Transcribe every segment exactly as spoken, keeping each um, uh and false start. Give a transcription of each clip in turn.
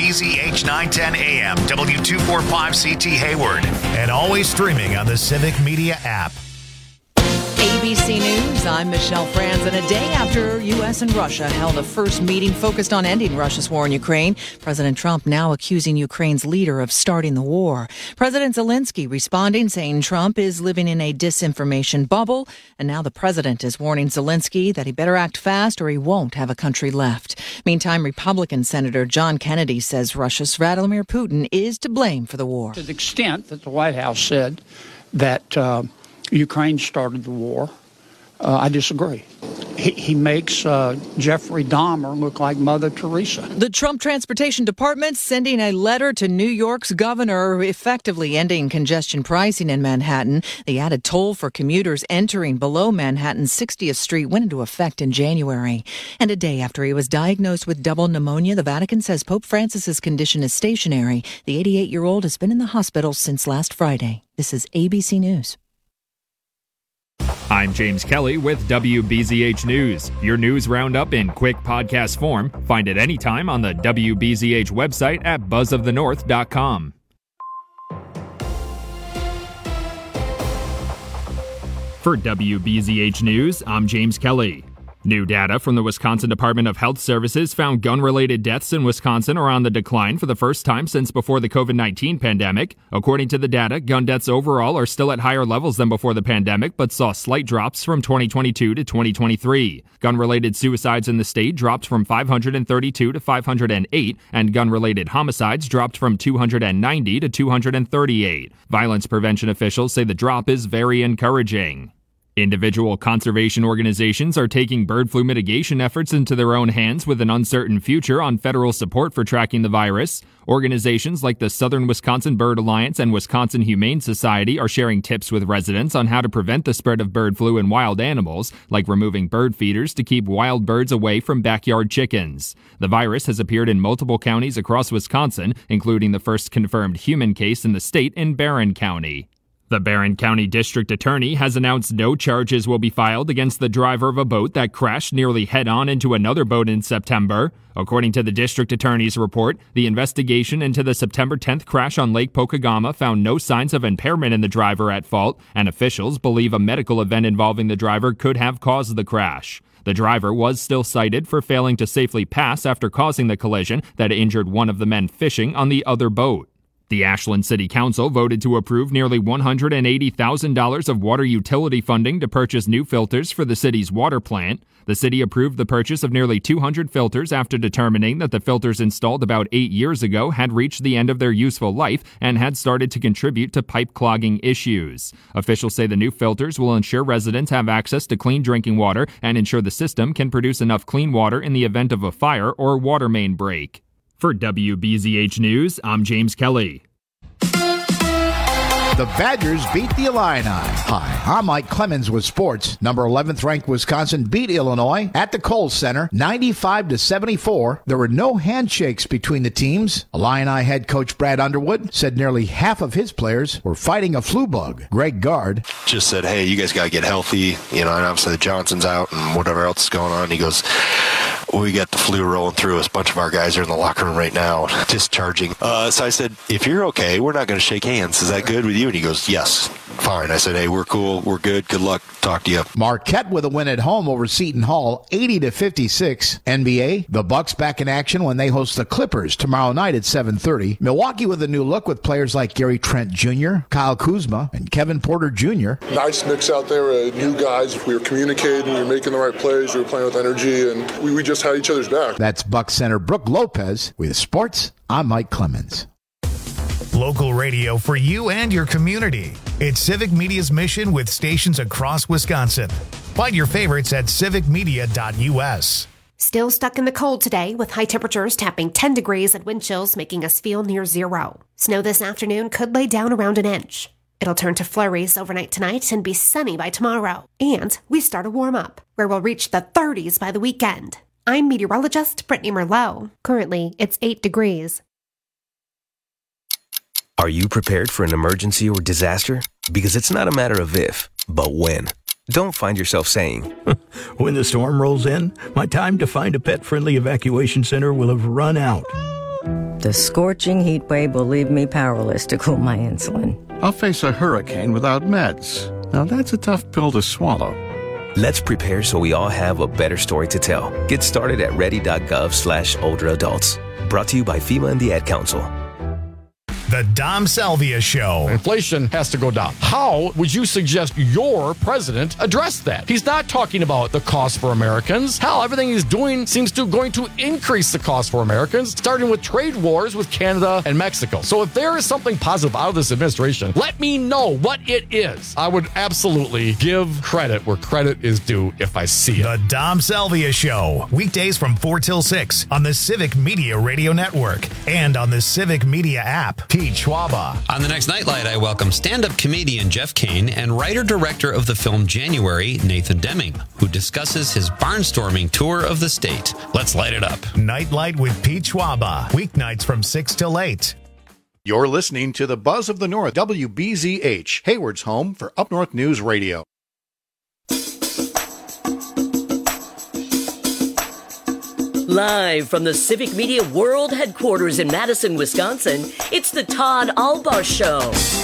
B Z H nine ten A M, W two forty-five C T Hayward, and always streaming on the Civic Media app. A B C News, I'm Michelle Franz, and a day after U S and Russia held a first meeting focused on ending Russia's war in Ukraine, President Trump now accusing Ukraine's leader of starting the war. President Zelensky responding, saying Trump is living in a disinformation bubble, and now the president is warning Zelensky that he better act fast or he won't have a country left. Meantime, Republican Senator John Kennedy says Russia's Vladimir Putin is to blame for the war. To the extent that the White House said that uh, Ukraine started the war, uh, I disagree. He, he makes uh, Jeffrey Dahmer look like Mother Teresa. The Trump Transportation Department sending a letter to New York's governor effectively ending congestion pricing in Manhattan. The added toll for commuters entering below Manhattan's sixtieth Street went into effect in January. And a day after he was diagnosed with double pneumonia, the Vatican says Pope Francis's condition is stationary. The eighty-eight-year-old has been in the hospital since last Friday. This is A B C News. I'm James Kelly with W B Z H News, your news roundup in quick podcast form. Find it anytime on the W B Z H website at buzz of the north dot com. For W B Z H News, I'm James Kelly. New data from the Wisconsin Department of Health Services found gun-related deaths in Wisconsin are on the decline for the first time since before the covid nineteen pandemic. According to the data, gun deaths overall are still at higher levels than before the pandemic, but saw slight drops from twenty twenty-two to twenty twenty-three. Gun-related suicides in the state dropped from five hundred thirty-two to five hundred eight, and gun-related homicides dropped from two hundred ninety to two hundred thirty-eight. Violence prevention officials say the drop is very encouraging. Individual conservation organizations are taking bird flu mitigation efforts into their own hands with an uncertain future on federal support for tracking the virus. Organizations like the Southern Wisconsin Bird Alliance and Wisconsin Humane Society are sharing tips with residents on how to prevent the spread of bird flu in wild animals, like removing bird feeders to keep wild birds away from backyard chickens. The virus has appeared in multiple counties across Wisconsin, including the first confirmed human case in the state in Barron County. The Barron County District Attorney has announced no charges will be filed against the driver of a boat that crashed nearly head-on into another boat in September. According to the District Attorney's report, the investigation into the September tenth crash on Lake Pokegama found no signs of impairment in the driver at fault, and officials believe a medical event involving the driver could have caused the crash. The driver was still cited for failing to safely pass after causing the collision that injured one of the men fishing on the other boat. The Ashland City Council voted to approve nearly one hundred eighty thousand dollars of water utility funding to purchase new filters for the city's water plant. The city approved the purchase of nearly two hundred filters after determining that the filters installed about eight years ago had reached the end of their useful life and had started to contribute to pipe clogging issues. Officials say the new filters will ensure residents have access to clean drinking water and ensure the system can produce enough clean water in the event of a fire or water main break. For W B Z H News, I'm James Kelly. The Badgers beat the Illini. Hi, I'm Mike Clemens with sports. Number eleventh ranked Wisconsin beat Illinois at the Kohl Center ninety-five to seventy-four. There were no handshakes between the teams. Illini head coach Brad Underwood said nearly half of his players were fighting a flu bug. Greg Gard just said, hey, you guys got to get healthy. You know, and obviously the Johnson's out and whatever else is going on. He goes, we got the flu rolling through us. A bunch of our guys are in the locker room right now, discharging. Uh, so I said, if you're okay, we're not going to shake hands. Is that good with you? And he goes, yes, fine. I said, hey, we're cool. We're good. Good luck. Talk to you. Marquette with a win at home over Seton Hall, eighty to fifty-six. N B A, the Bucks back in action when they host the Clippers tomorrow night at seven thirty. Milwaukee with a new look with players like Gary Trent Junior, Kyle Kuzma, and Kevin Porter Junior Nice mix out there. Uh, new guys. We were communicating. We were making the right plays. We were playing with energy, and we, we just had each other's back. That's Bucks center Brooke Lopez with sports. I'm Mike Clemens. Local radio for you and your community. It's Civic Media's mission with stations across Wisconsin. Find your favorites at civic media dot u s. Still stuck in the cold today with high temperatures tapping ten degrees and wind chills making us feel near zero. Snow this afternoon could lay down around an inch. It'll turn to flurries overnight tonight and be sunny by tomorrow. And we start a warm up where we'll reach the thirties by the weekend. I'm meteorologist Brittany Merlot. Currently, it's eight degrees. Are you prepared for an emergency or disaster? Because it's not a matter of if, but when. Don't find yourself saying, when the storm rolls in, my time to find a pet-friendly evacuation center will have run out. The scorching heat wave will leave me powerless to cool my insulin. I'll face a hurricane without meds. Now that's a tough pill to swallow. Let's prepare so we all have a better story to tell. Get started at ready.gov slash older adults. Brought to you by FEMA and the Ad Council. The Dom Salvia Show. Inflation has to go down. How would you suggest your president address that? He's not talking about the cost for Americans. Hell, everything he's doing seems to going to increase the cost for Americans, starting with trade wars with Canada and Mexico. So if there is something positive out of this administration, let me know what it is. I would absolutely give credit where credit is due if I see it. The Dom Salvia Show. Weekdays from four till six on the Civic Media Radio Network and on the Civic Media app. Pete Schwaba. On the next Nightlight, I welcome stand-up comedian Jeff Kane and writer-director of the film January, Nathan Deming, who discusses his barnstorming tour of the state. Let's light it up. Nightlight with Pete Schwaba. Weeknights from six till eight. You're listening to the Buzz of the North, W B Z H, Hayward's home for Up North News Radio. Live from the Civic Media World Headquarters in Madison, Wisconsin, it's the Todd Albaugh Show.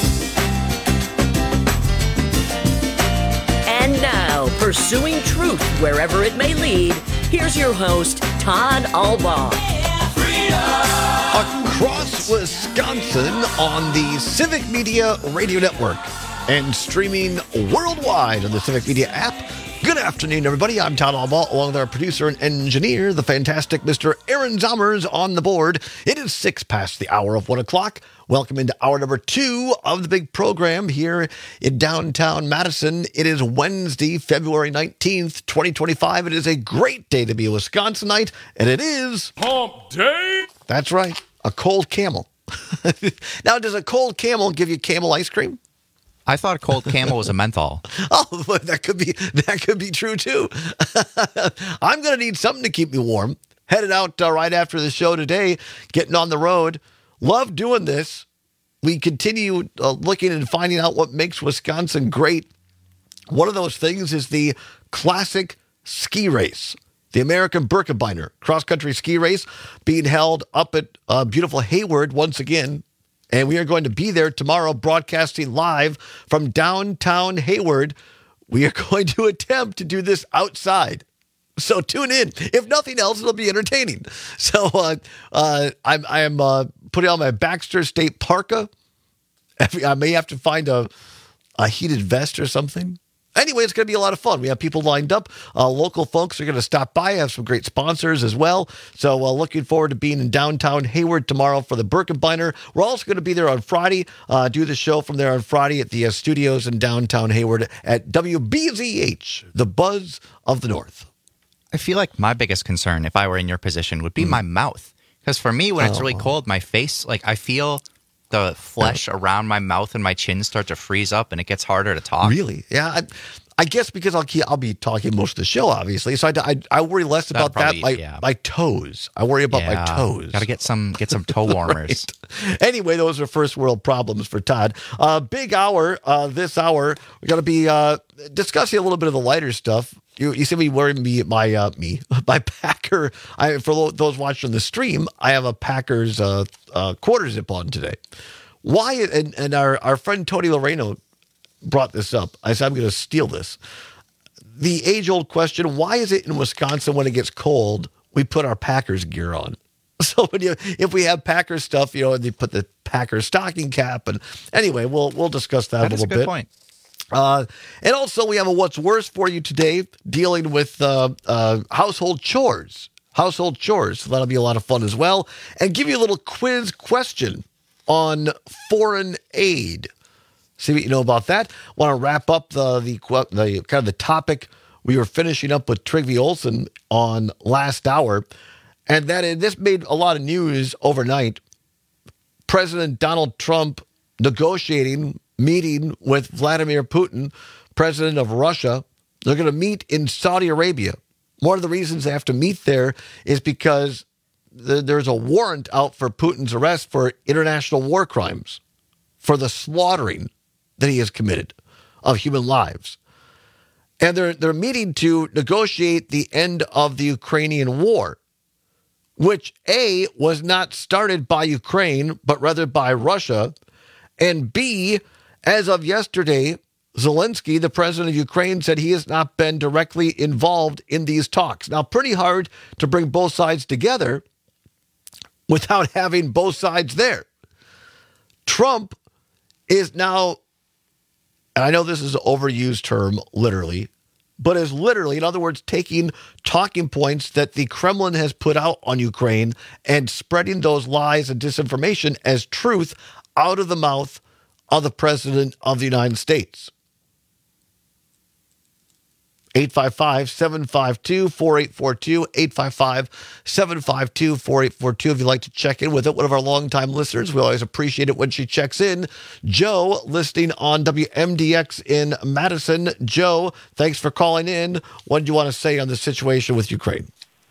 And now, pursuing truth wherever it may lead, here's your host, Todd Albaugh. Across Wisconsin on the Civic Media Radio Network and streaming worldwide on the Civic Media app. Good afternoon, everybody. I'm Todd Albaugh, along with our producer and engineer, the fantastic Mister Aaron Zommers on the board. It is six past the hour of one o'clock. Welcome into hour number two of the big program here in downtown Madison. It is Wednesday, February nineteenth, twenty twenty-five. It is a great day to be a Wisconsinite, and it is Hump Day. That's right, a cold camel. Now, does a cold camel give you camel ice cream? I thought a cold camel was a menthol. Oh, that could be that could be true too. I'm going to need something to keep me warm. Headed out uh, right after the show today, getting on the road. Love doing this. We continue uh, looking and finding out what makes Wisconsin great. One of those things is the classic ski race, the American Birkebeiner cross-country ski race being held up at uh, beautiful Hayward once again. And we are going to be there tomorrow, broadcasting live from downtown Hayward. We are going to attempt to do this outside. So tune in. If nothing else, it'll be entertaining. So uh, uh, I'm, I am uh, putting on my Baxter State parka. I may have to find a, a heated vest or something. Anyway, it's going to be a lot of fun. We have people lined up. Uh, local folks are going to stop by. I have some great sponsors as well. So uh, looking forward to being in downtown Hayward tomorrow for the Birkebeiner. We're also going to be there on Friday, uh, do the show from there on Friday at the uh, studios in downtown Hayward at W B Z H, the Buzz of the North. I feel like my biggest concern, if I were in your position, would be mm. my mouth. Because for me, when oh. it's really cold, my face, like I feel the flesh around my mouth and my chin start to freeze up, and it gets harder to talk. Really? Yeah. I, I guess because I'll keep, I'll be talking most of the show, obviously. So I, I, I worry less about probably, that. My, yeah. my toes. I worry about yeah. my toes. Got to get some get some toe warmers. Right. Anyway, those are first world problems for Todd. Uh, big hour. Uh, this hour, we're going to be uh, discussing a little bit of the lighter stuff. You, you see me wearing me my uh, me my Packer. I for those watching the stream, I have a Packers uh, uh, quarter zip on today. Why? And, and our our friend Tony Loreno brought this up. I said I'm going to steal this. The age old question: why is it in Wisconsin when it gets cold we put our Packers gear on? So when you, if we have Packers stuff, you know, and they put the Packers stocking cap, and anyway, we'll we'll discuss that, that a little bit. That's a good point. Uh, and also, we have a What's Worse for you today, dealing with uh, uh, household chores. Household chores. So that'll be a lot of fun as well. And give you a little quiz question on foreign aid. See what you know about that. Want to wrap up the, the, the kind of the topic we were finishing up with Trygve Olsen on last hour. And that is, this made a lot of news overnight. President Donald Trump negotiating meeting with Vladimir Putin, president of Russia. They're going to meet in Saudi Arabia. One of the reasons they have to meet there is because th- there's a warrant out for Putin's arrest for international war crimes, for the slaughtering that he has committed of human lives. And they're they're meeting to negotiate the end of the Ukrainian war. which A, was not started by Ukraine, but rather by Russia, and B, as of yesterday, Zelensky, the president of Ukraine, said he has not been directly involved in these talks. Now, pretty hard to bring both sides together without having both sides there. Trump is now, and I know this is an overused term, literally, but is literally, in other words, taking talking points that the Kremlin has put out on Ukraine and spreading those lies and disinformation as truth out of the mouth of the president of the United States. eight five five, seven five two, four eight four two, eight five five, seven five two, four eight four two. If you'd like to check in with it, one of our longtime listeners, we always appreciate it when she checks in. Joe, listening on W M D X in Madison. Joe, thanks for calling in. What did you want to say on the situation with Ukraine?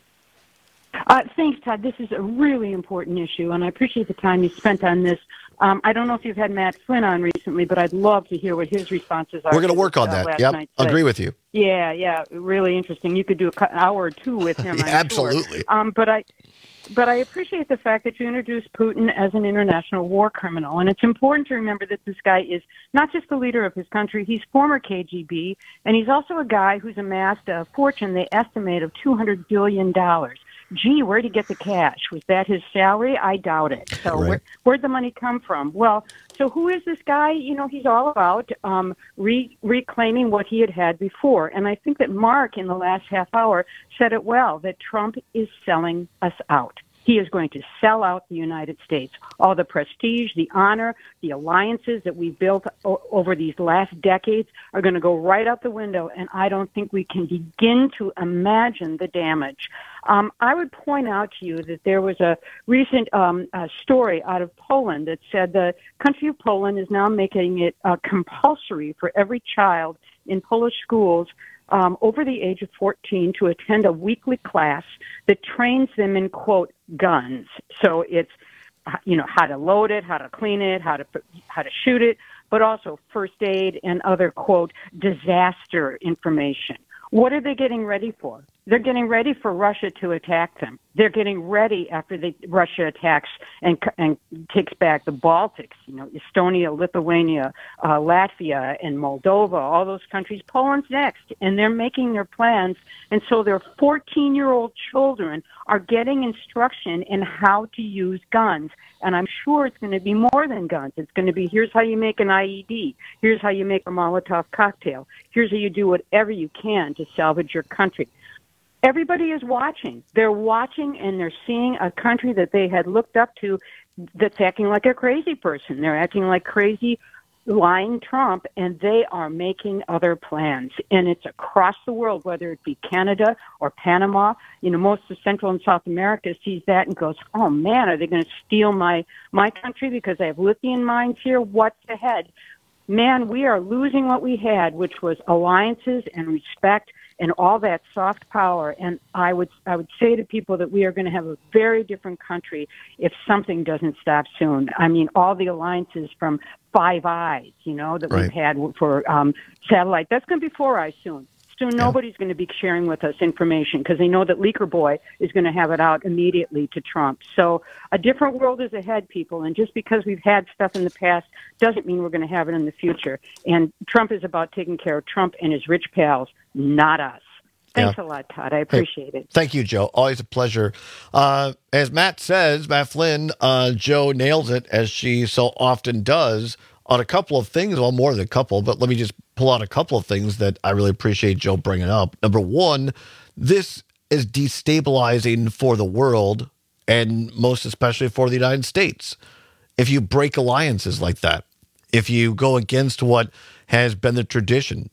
Uh, thanks, Todd. This is a really important issue, and I appreciate the time you spent on this. Um, I don't know if you've had Matt Flynn on recently, but I'd love to hear what his responses are. We're going to work on that. Yep, agree with you. Yeah, yeah, really interesting. You could do an hour or two with him, I'm Absolutely. Sure. Um, but I, but I appreciate the fact that you introduced Putin as an international war criminal, and it's important to remember that this guy is not just the leader of his country. He's former K G B, and he's also a guy who's amassed a fortune they estimate of two hundred billion dollars. Gee, where'd he get the cash? Was that his salary? I doubt it. So Right. where, where'd the money come from? Well, so who is this guy? You know, he's all about um, re- reclaiming what he had had before. And I think that Mark, in the last half hour, said it well, that Trump is selling us out. He is going to sell out the United States. All the prestige, the honor, the alliances that we built o- over these last decades are going to go right out the window, and I don't think we can begin to imagine the damage. Um, I would point out to you that there was a recent um, uh, story out of Poland that said the country of Poland is now making it uh, compulsory for every child in Polish schools Um, over the age of fourteen to attend a weekly class that trains them in, quote, guns. So it's, you know, how to load it, how to clean it, how to how to shoot it, but also first aid and other, quote, disaster information. What are they getting ready for? They're getting ready for Russia to attack them. They're getting ready after they, Russia attacks and, and takes back the Baltics, you know, Estonia, Lithuania, uh, Latvia, and Moldova, all those countries. Poland's next, and they're making their plans. And so their fourteen-year-old children are getting instruction in how to use guns. And I'm sure it's going to be more than guns. It's going to be, here's how you make an I E D. Here's how you make a Molotov cocktail. Here's how you do whatever you can to salvage your country. Everybody is watching. They're watching, and they're seeing a country that they had looked up to that's acting like a crazy person. They're acting like crazy, lying Trump, and they are making other plans. And it's across the world, whether it be Canada or Panama. You know, most of Central and South America sees that and goes, oh, man, are they going to steal my, my country because I have lithium mines here? What's ahead? Man, we are losing what we had, which was alliances and respect and all that soft power. And I would I would say to people that we are going to have a very different country if something doesn't stop soon. I mean, all the alliances from Five Eyes, you know, that Right. we've had for um, satellite, that's going to be Four Eyes soon. Soon nobody's going to be sharing with us information because they know that Leaker Boy is going to have it out immediately to Trump. So a different world is ahead, people. And just because we've had stuff in the past doesn't mean we're going to have it in the future. And Trump is about taking care of Trump and his rich pals, not us. Thanks Yeah. a lot, Todd. I appreciate Hey, it. Thank you, Joe. Always a pleasure. Uh, as Matt says, Matt Flynn, uh, Joe nails it, as she so often does, on a couple of things. Well, more than a couple, but let me just pull out a couple of things that I really appreciate Joe bringing up. Number one, this is destabilizing for the world, and most especially for the United States. If you break alliances like that, if you go against what has been the tradition,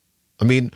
I mean,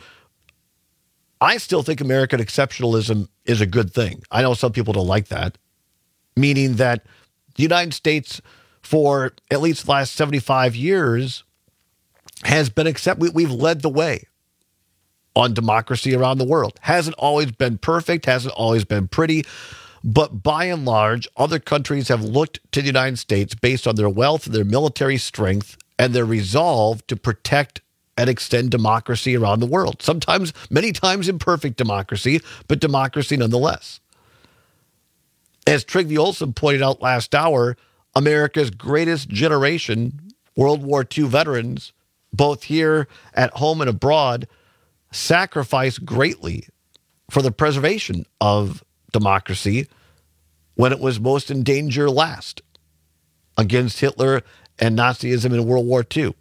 I still think American exceptionalism is a good thing. I know some people don't like that, meaning that the United States, for at least the last seventy-five years, has been accept. We, we've led the way on democracy around the world. Hasn't always been perfect, hasn't always been pretty, but by and large, other countries have looked to the United States based on their wealth, their military strength, and their resolve to protect and extend democracy around the world. Sometimes, many times imperfect democracy, but democracy nonetheless. As Trygve Olsen pointed out last hour, America's greatest generation, World War Two veterans, both here at home and abroad, sacrificed greatly for the preservation of democracy when it was most in danger last against Hitler and Nazism in World War Two.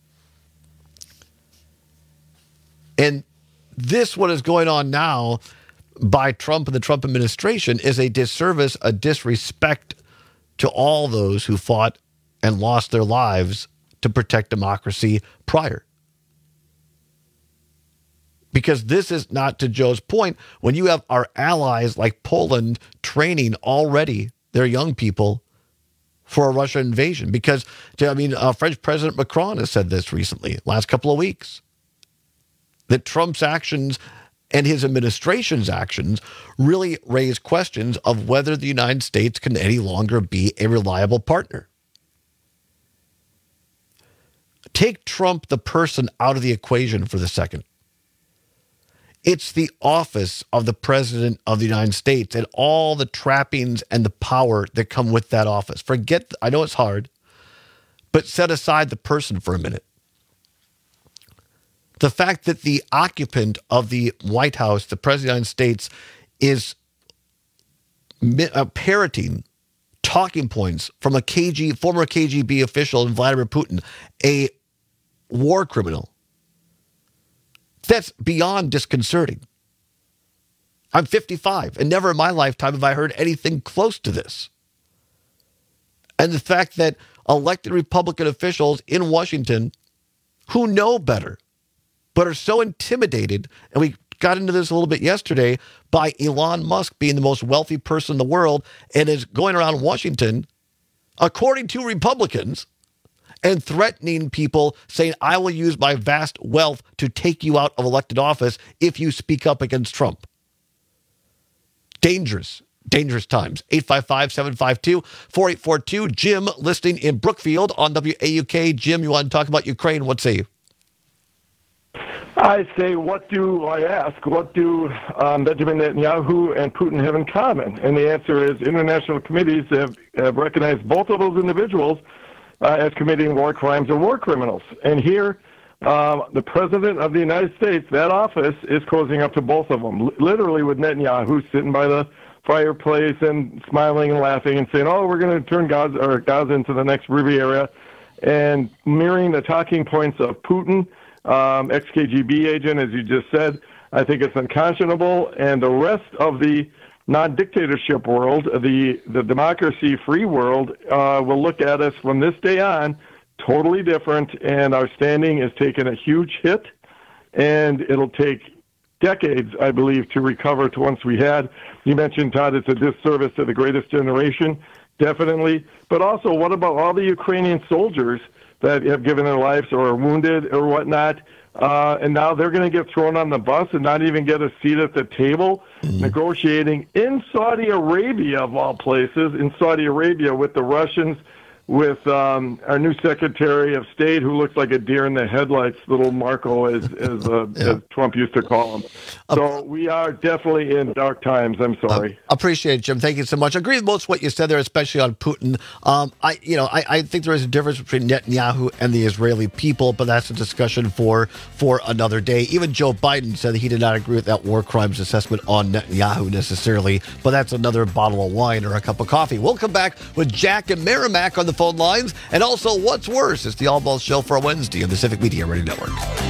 And this, what is going on now by Trump and the Trump administration, is a disservice, a disrespect to all those who fought and lost their lives to protect democracy prior. Because this is not, to Joe's point, when you have our allies like Poland training already their young people for a Russian invasion. Because, I mean, uh, French President Macron has said this recently, last couple of weeks, that Trump's actions and his administration's actions really raise questions of whether the United States can any longer be a reliable partner. Take Trump, the person, out of the equation for the second. It's the office of the President of the United States and all the trappings and the power that come with that office. Forget, I know it's hard, but set aside the person for a minute. The fact that the occupant of the White House, the President of the United States, is parroting talking points from a K G, former K G B official in Vladimir Putin, a war criminal. That's beyond disconcerting. I'm fifty-five, and never in my lifetime have I heard anything close to this. And the fact that elected Republican officials in Washington who know better, but are so intimidated, and we got into this a little bit yesterday, by Elon Musk being the most wealthy person in the world and is going around Washington, according to Republicans, and threatening people, saying, I will use my vast wealth to take you out of elected office if you speak up against Trump. Dangerous, dangerous times. eight five five, seven five two, four eight four two. Jim, listening in Brookfield on W A U K. Jim, you want to talk about Ukraine? What say you? I say, what do I ask? What do um, Benjamin Netanyahu and Putin have in common? And the answer is international committees have, have recognized both of those individuals uh, as committing war crimes or war criminals. And here, um, the President of the United States, that office, is cozying up to both of them, L- literally with Netanyahu sitting by the fireplace and smiling and laughing and saying, oh, we're going to turn Gaza, or Gaza into the next Riviera, and mirroring the talking points of Putin, Um, ex-K G B agent, as you just said. I think it's unconscionable, and the rest of the non-dictatorship world, the the democracy-free world, uh, will look at us from this day on totally different, and our standing is taking a huge hit, and it'll take decades, I believe, to recover to once we had. You mentioned, Todd, it's a disservice to the greatest generation, definitely, but also what about all the Ukrainian soldiers that have given their lives or are wounded or whatnot, uh, and now they're going to get thrown on the bus and not even get a seat at the table, mm-hmm. negotiating in Saudi Arabia, of all places, in Saudi Arabia with the Russians, with um, our new Secretary of State, who looks like a deer in the headlights, little Marco, as as, uh, yeah. as Trump used to call him. So we are definitely in dark times. I'm sorry. Uh, appreciate it, Jim. Thank you so much. I agree with most of what you said there, especially on Putin. Um, I, you know, I, I think there is a difference between Netanyahu and the Israeli people, but that's a discussion for for another day. Even Joe Biden said that he did not agree with that war crimes assessment on Netanyahu necessarily, but that's another bottle of wine or a cup of coffee. We'll come back with Jack and Merrimack on the phone lines, and also What's Worse. It's the All Balls Show for a Wednesday on the Civic Media Radio Network.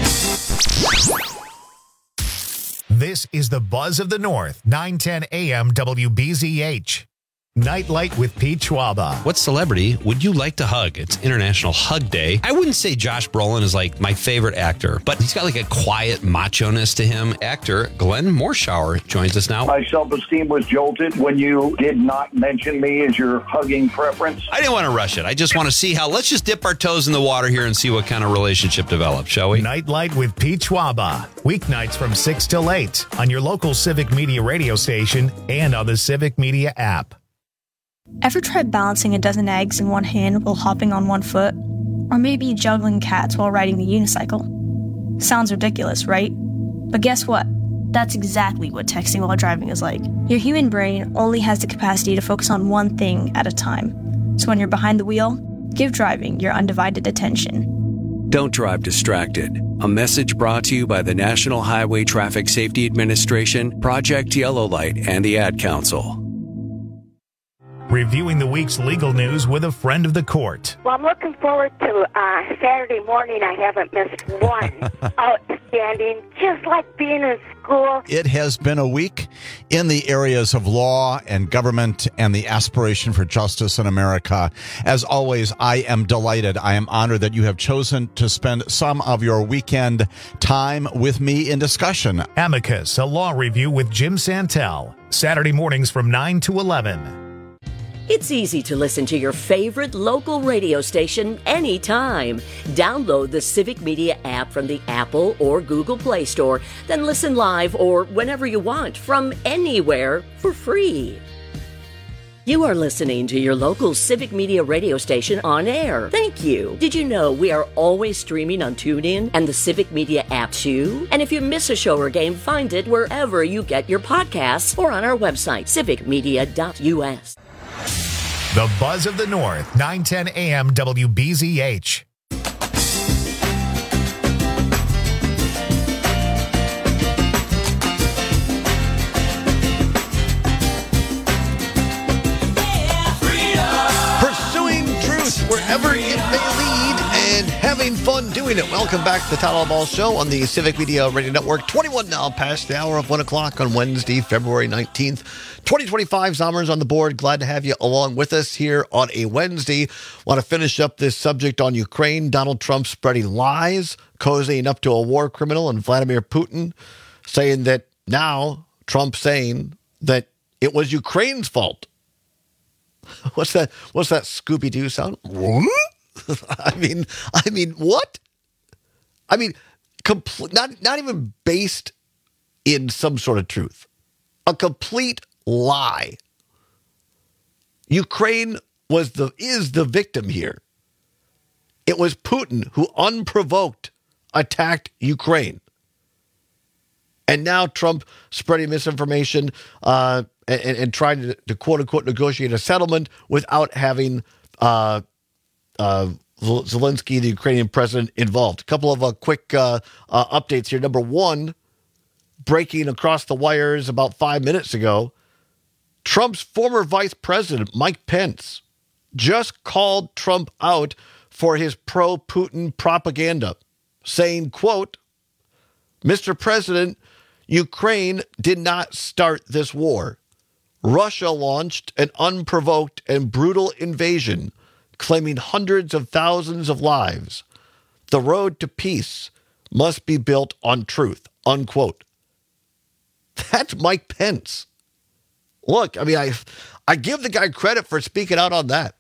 This is the Buzz of the North, nine ten A M W B Z H. Nightlight with Pete Schwaba. What celebrity would you like to hug? It's International Hug Day. I wouldn't say Josh Brolin is like my favorite actor, but he's got like a quiet macho-ness to him. Actor Glenn Morshower joins us now. My self-esteem was jolted when you did not mention me as your hugging preference. I didn't want to rush it. I just want to see how, let's just dip our toes in the water here and see what kind of relationship develops, shall we? Nightlight with Pete Schwaba. Weeknights from six till eight on your local Civic Media radio station and on the Civic Media app. Ever tried balancing a dozen eggs in one hand while hopping on one foot? Or maybe juggling cats while riding the unicycle? Sounds ridiculous, right? But guess what? That's exactly what texting while driving is like. Your human brain only has the capacity to focus on one thing at a time. So when you're behind the wheel, give driving your undivided attention. Don't drive distracted. A message brought to you by the National Highway Traffic Safety Administration, Project Yellow Light, and the Ad Council. Reviewing the week's legal news with a friend of the court. Well, I'm looking forward to uh, Saturday morning. I haven't missed one. Outstanding, just like being in school. It has been a week in the areas of law and government and the aspiration for justice in America. As always, I am delighted. I am honored that you have chosen to spend some of your weekend time with me in discussion. Amicus, a law review with Jim Santel. Saturday mornings from nine to eleven. It's easy to listen to your favorite local radio station anytime. Download the Civic Media app from the Apple or Google Play Store, then listen live or whenever you want from anywhere for free. You are listening to your local Civic Media radio station on air. Thank you. Did you know we are always streaming on TuneIn and the Civic Media app too? And if you miss a show or game, find it wherever you get your podcasts or on our website, civic media dot u s. The Buzz of the North, nine ten a m W B Z H. Pursuing truth wherever it may lead and having fun doing it. Welcome back to the Todd Ball Show on the Civic Media Radio Network. twenty-one now past the hour of one o'clock on Wednesday, February nineteenth. twenty twenty-five, Zommers on the board. Glad to have you along with us here on a Wednesday. Want to finish up this subject on Ukraine. Donald Trump spreading lies, cozying up to a war criminal and Vladimir Putin, saying that now, Trump saying that it was Ukraine's fault. What's that? What's that Scooby-Doo sound? I mean, I mean, what? I mean, compl- not not even based in some sort of truth. A complete lie. Ukraine was the is the victim here. It was Putin who unprovoked attacked Ukraine. And now Trump spreading misinformation uh, and, and trying to, to quote-unquote negotiate a settlement without having uh, uh, Zelensky, the Ukrainian president, involved. A couple of uh, quick uh, uh, updates here. Number one, breaking across the wires about five minutes ago, Trump's former vice president, Mike Pence, just called Trump out for his pro-Putin propaganda, saying, quote, Mister President, Ukraine did not start this war. Russia launched an unprovoked and brutal invasion, claiming hundreds of thousands of lives. The road to peace must be built on truth, unquote. That's Mike Pence. Look, I mean, I I give the guy credit for speaking out on that.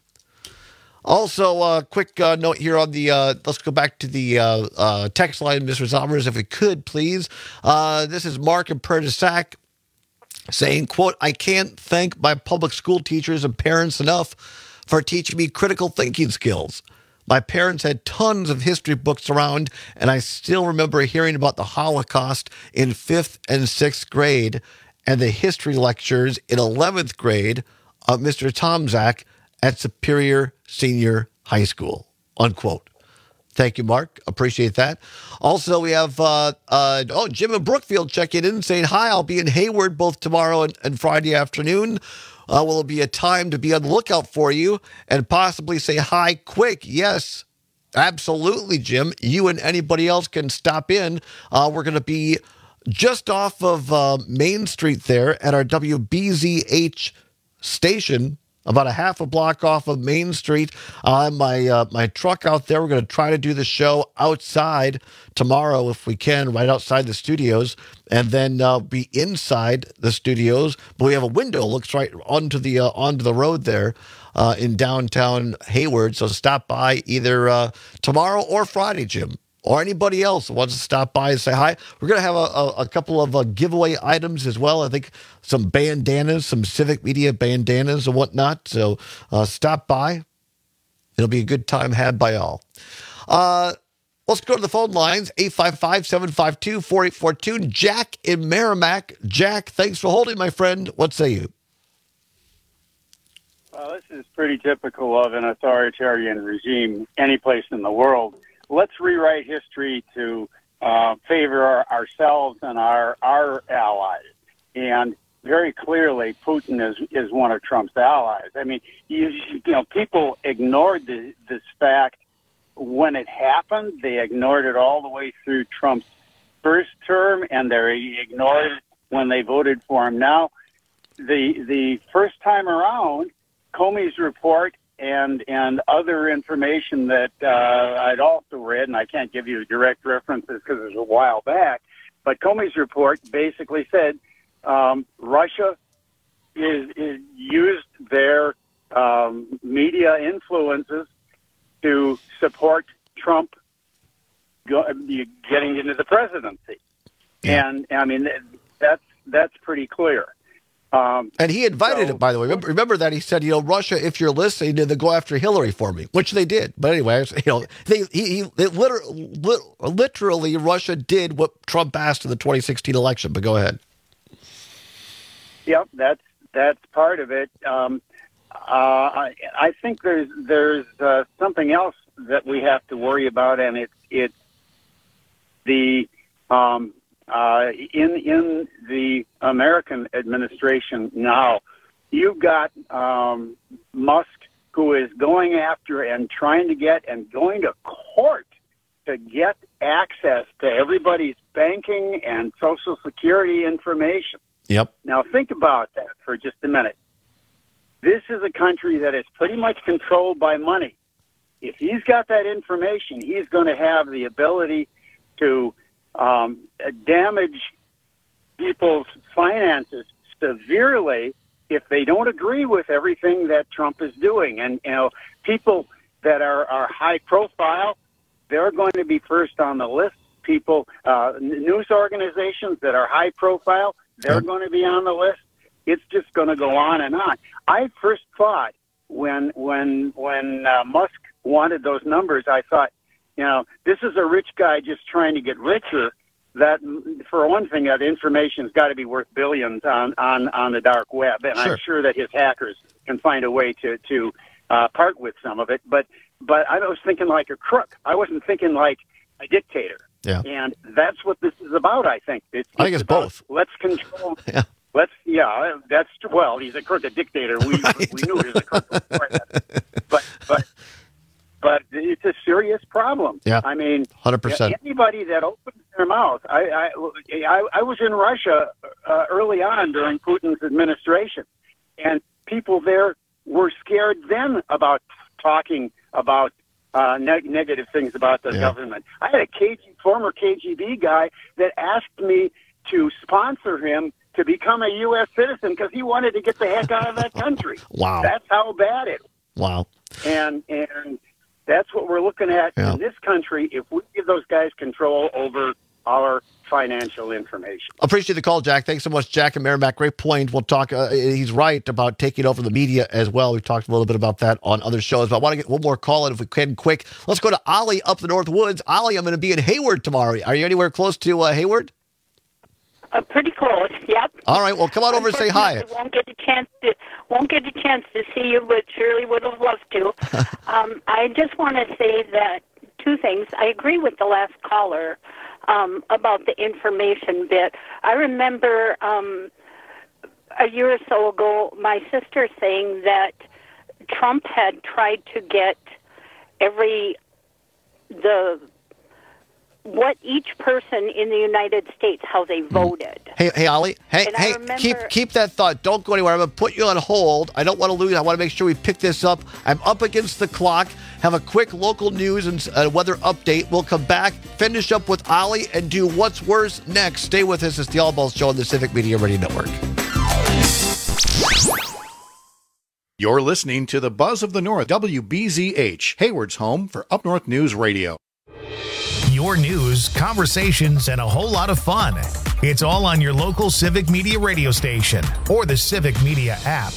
Also, a uh, quick uh, note here on the, uh, let's go back to the uh, uh, text line, Mister Zommers, if we could, please. Uh, this is Mark in Perdisac saying, quote, I can't thank my public school teachers and parents enough for teaching me critical thinking skills. My parents had tons of history books around, and I still remember hearing about the Holocaust in fifth and sixth grade and the history lectures in eleventh grade of Mister Tomczak at Superior Senior High School, unquote. Thank you, Mark. Appreciate that. Also, we have, uh, uh, oh, Jim in Brookfield checking in saying, hi, I'll be in Hayward both tomorrow and, and Friday afternoon. Uh, will it be a time to be on the lookout for you and possibly say hi quick? Yes, absolutely, Jim. You and anybody else can stop in. Uh, we're going to be just off of uh, Main Street there at our W B Z H station, about a half a block off of Main Street. Uh, my uh, my truck out there. We're going to try to do the show outside tomorrow if we can, right outside the studios, and then uh, be inside the studios. But we have a window looks right onto the uh, onto the road there uh, in downtown Hayward. So stop by either uh, tomorrow or Friday, Jim, or anybody else who wants to stop by and say hi. We're going to have a, a, a couple of uh, giveaway items as well. I think some bandanas, some Civic Media bandanas and whatnot. So uh, stop by. It'll be a good time had by all. Uh, Let's go to the phone lines, eight five five, seven five two, four eight four two. Jack in Merrimack. Jack, thanks for holding, my friend. What say you? Well, this is pretty typical of an authoritarian regime any place in the world. Let's rewrite history to uh, favor our, ourselves and our, our allies. And very clearly, Putin is, is one of Trump's allies. I mean, you, you know, people ignored the, this fact when it happened. They ignored it all the way through Trump's first term, and they ignored it when they voted for him. Now, the the first time around, Comey's report and and other information that uh, I'd also read, and I can't give you direct references because it was a while back, but Comey's report basically said um, Russia is, is used their um, media influences to support Trump go, getting into the presidency. Yeah. And, I mean, that's that's pretty clear. Um, and he invited so, it, by the way. Remember, remember that he said, you know, Russia, if you're listening, then go after Hillary for me, which they did. But anyway, you know, they he, he they literally, literally Russia did what Trump asked in the twenty sixteen election. But go ahead. Yep, that's that's part of it. Um, uh, I, I think there's there's uh, something else that we have to worry about, and it's it's the um, Uh, in in the American administration now, you've got um, Musk, who is going after and trying to get and going to court to get access to everybody's banking and Social Security information. Yep. Now think about that for just a minute. This is a country that is pretty much controlled by money. If he's got that information, he's going to have the ability to Um, damage people's finances severely if they don't agree with everything that Trump is doing. And, you know, people that are, are high profile, they're going to be first on the list. People, uh, news organizations that are high profile, they're yep. going to be on the list. It's just going to go on and on. I first thought when, when, when uh, Musk wanted those numbers, I thought, you know, this is a rich guy just trying to get richer. That, for one thing, that information's got to be worth billions on, on, on the dark web, and sure. I'm sure that his hackers can find a way to to uh, part with some of it. But but I was thinking like a crook. I wasn't thinking like a dictator. Yeah. And that's what this is about. I think it's, I think it's, it's both. Let's control. Yeah. Let's yeah. That's well. He's a crooked dictator. We right. we knew he was a crook before that. But but. But it's a serious problem. Yeah, I mean, one hundred percent. Anybody that opens their mouth. I I, I, I was in Russia uh, early on during Putin's administration, and people there were scared then about talking about uh, neg- negative things about the yeah. government. I had a K G, former K G B guy that asked me to sponsor him to become a U S citizen because he wanted to get the heck out of that country. Wow. That's how bad it was. Wow. And and... That's what we're looking at yeah. in this country if we give those guys control over our financial information. Appreciate the call, Jack. Thanks so much, Jack and Merrimack. Great point. We'll talk. Uh, he's right about taking over the media as well. We've talked a little bit about that on other shows, but I want to get one more call in if we can quick. Let's go to Ollie up the North Woods. Ollie, I'm going to be in Hayward tomorrow. Are you anywhere close to uh, Hayward? Uh, pretty close, yep. All right, well, come on over and say hi. Won't get a chance to won't get a chance to see you, but surely would have loved to. um, I just want to say that two things. I agree with the last caller um, about the information bit. I remember um, a year or so ago, my sister saying that Trump had tried to get every the. what each person in the United States, how they voted. Hey, hey, Ollie. Hey, and hey, remember, keep keep that thought. Don't go anywhere. I'm going to put you on hold. I don't want to lose. I want to make sure we pick this up. I'm up against the clock. Have a quick local news and uh, weather update. We'll come back, finish up with Ollie, and do What's Worse next. Stay with us. It's the All Balls Show on the Civic Media Radio Network. You're listening to the Buzz of the North, W B Z H, Hayward's home for Up North News Radio. Your news, conversations, and a whole lot of fun. It's all on your local Civic Media radio station or the Civic Media app.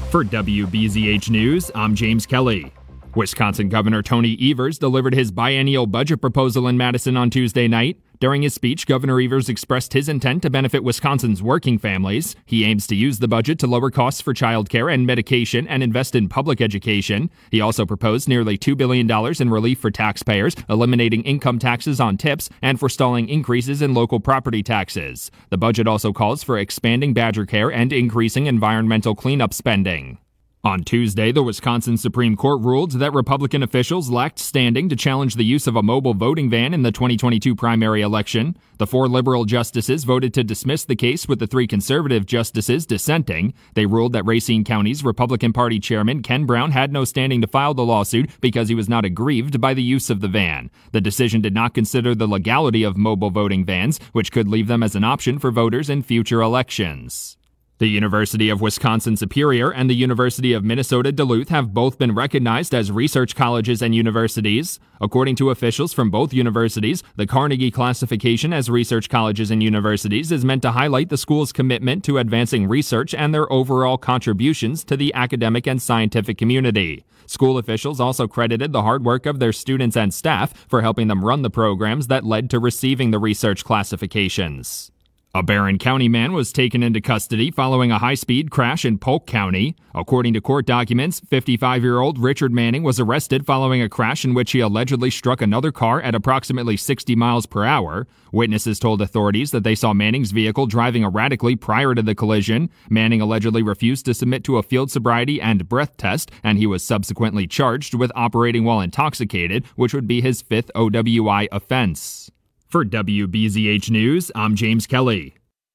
For W B Z H News, I'm James Kelly. Wisconsin Governor Tony Evers delivered his biennial budget proposal in Madison on Tuesday night. During his speech, Governor Evers expressed his intent to benefit Wisconsin's working families. He aims to use the budget to lower costs for childcare and medication and invest in public education. He also proposed nearly two billion dollars in relief for taxpayers, eliminating income taxes on tips and forestalling increases in local property taxes. The budget also calls for expanding Badger care and increasing environmental cleanup spending. On Tuesday, the Wisconsin Supreme Court ruled that Republican officials lacked standing to challenge the use of a mobile voting van in the twenty twenty-two primary election. The four liberal justices voted to dismiss the case, with the three conservative justices dissenting. They ruled that Racine County's Republican Party chairman Ken Brown had no standing to file the lawsuit because he was not aggrieved by the use of the van. The decision did not consider the legality of mobile voting vans, which could leave them as an option for voters in future elections. The University of Wisconsin-Superior and the University of Minnesota Duluth have both been recognized as research colleges and universities. According to officials from both universities, the Carnegie classification as research colleges and universities is meant to highlight the school's commitment to advancing research and their overall contributions to the academic and scientific community. School officials also credited the hard work of their students and staff for helping them run the programs that led to receiving the research classifications. A Barron County man was taken into custody following a high-speed crash in Polk County. According to court documents, fifty-five-year-old Richard Manning was arrested following a crash in which he allegedly struck another car at approximately sixty miles per hour. Witnesses told authorities that they saw Manning's vehicle driving erratically prior to the collision. Manning allegedly refused to submit to a field sobriety and breath test, and he was subsequently charged with operating while intoxicated, which would be his fifth O W I offense. For W B Z H News, I'm James Kelly.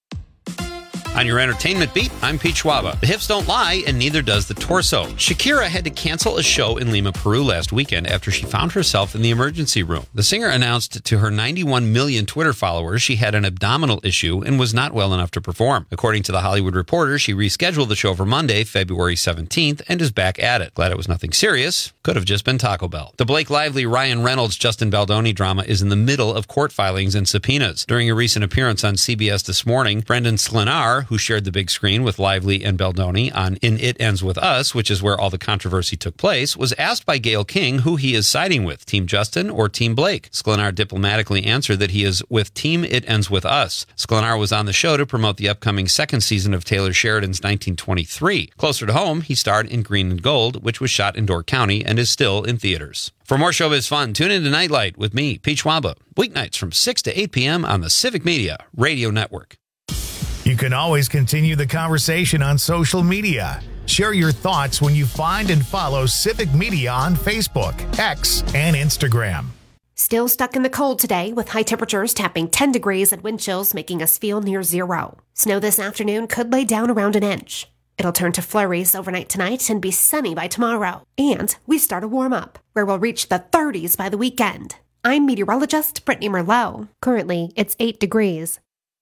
On your entertainment beat, I'm Pete Schwaba. The hips don't lie, and neither does the torso. Shakira had to cancel a show in Lima, Peru last weekend after she found herself in the emergency room. The singer announced to her ninety-one million Twitter followers she had an abdominal issue and was not well enough to perform. According to The Hollywood Reporter, she rescheduled the show for Monday, February seventeenth, and is back at it. Glad it was nothing serious. Could have just been Taco Bell. The Blake Lively, Ryan Reynolds, Justin Baldoni drama is in the middle of court filings and subpoenas. During a recent appearance on C B S This Morning, Brendan Sklenar, who shared the big screen with Lively and Baldoni on In It Ends With Us, which is where all the controversy took place, was asked by Gayle King who he is siding with, Team Justin or Team Blake. Sklenar diplomatically answered that he is with Team It Ends With Us. Sklenar was on the show to promote the upcoming second season of Taylor Sheridan's nineteen twenty-three. Closer to home, he starred in Green and Gold, which was shot in Door County and is still in theaters. For more showbiz fun, tune in to Nightlight with me, Pete Schwaba, weeknights from six to eight p.m. on the Civic Media Radio Network. You can always continue the conversation on social media. Share your thoughts when you find and follow Civic Media on Facebook, X, and Instagram. Still stuck in the cold today, with high temperatures tapping ten degrees and wind chills making us feel near zero. Snow this afternoon could lay down around an inch. It'll turn to flurries overnight tonight and be sunny by tomorrow. And we start a warm-up, where we'll reach the thirties by the weekend. I'm meteorologist Brittany Merlot. Currently, it's eight degrees.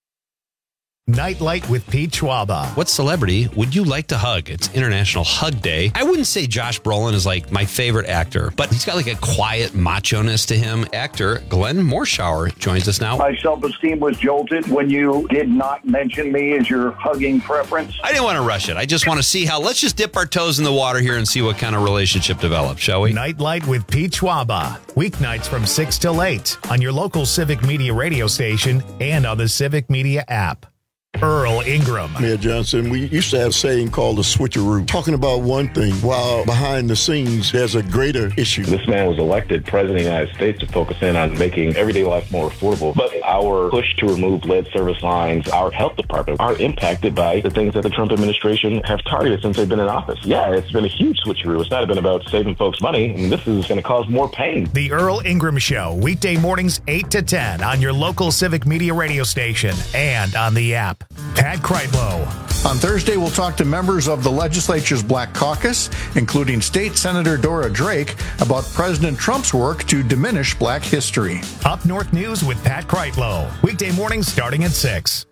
Nightlight with Pete Schwaba. What celebrity would you like to hug? It's International Hug Day. I wouldn't say Josh Brolin is like my favorite actor, but he's got like a quiet macho-ness to him. Actor Glenn Morshower joins us now. My self-esteem was jolted when you did not mention me as your hugging preference. I didn't want to rush it. I just want to see how, let's just dip our toes in the water here and see what kind of relationship develops, shall we? Nightlight with Pete Schwaba. Weeknights from six till eight on your local Civic Media radio station and on the Civic Media app. Earl Ingram. Mayor Johnson, we used to have a saying called the switcheroo, talking about one thing while behind the scenes there's a greater issue. This man was elected president of the United States to focus in on making everyday life more affordable. But our push to remove lead service lines, our health department, are impacted by the things that the Trump administration have targeted since they've been in office. Yeah, it's been a huge switcheroo. It's not been about saving folks money, and this is going to cause more pain. The Earl Ingram Show, weekday mornings eight to ten on your local Civic Media radio station and on the app. Pat Kreitlow. On Thursday, we'll talk to members of the legislature's Black Caucus, including State Senator Dora Drake, about President Trump's work to diminish black history. Up North News with Pat Kreitlow. Weekday mornings starting at six.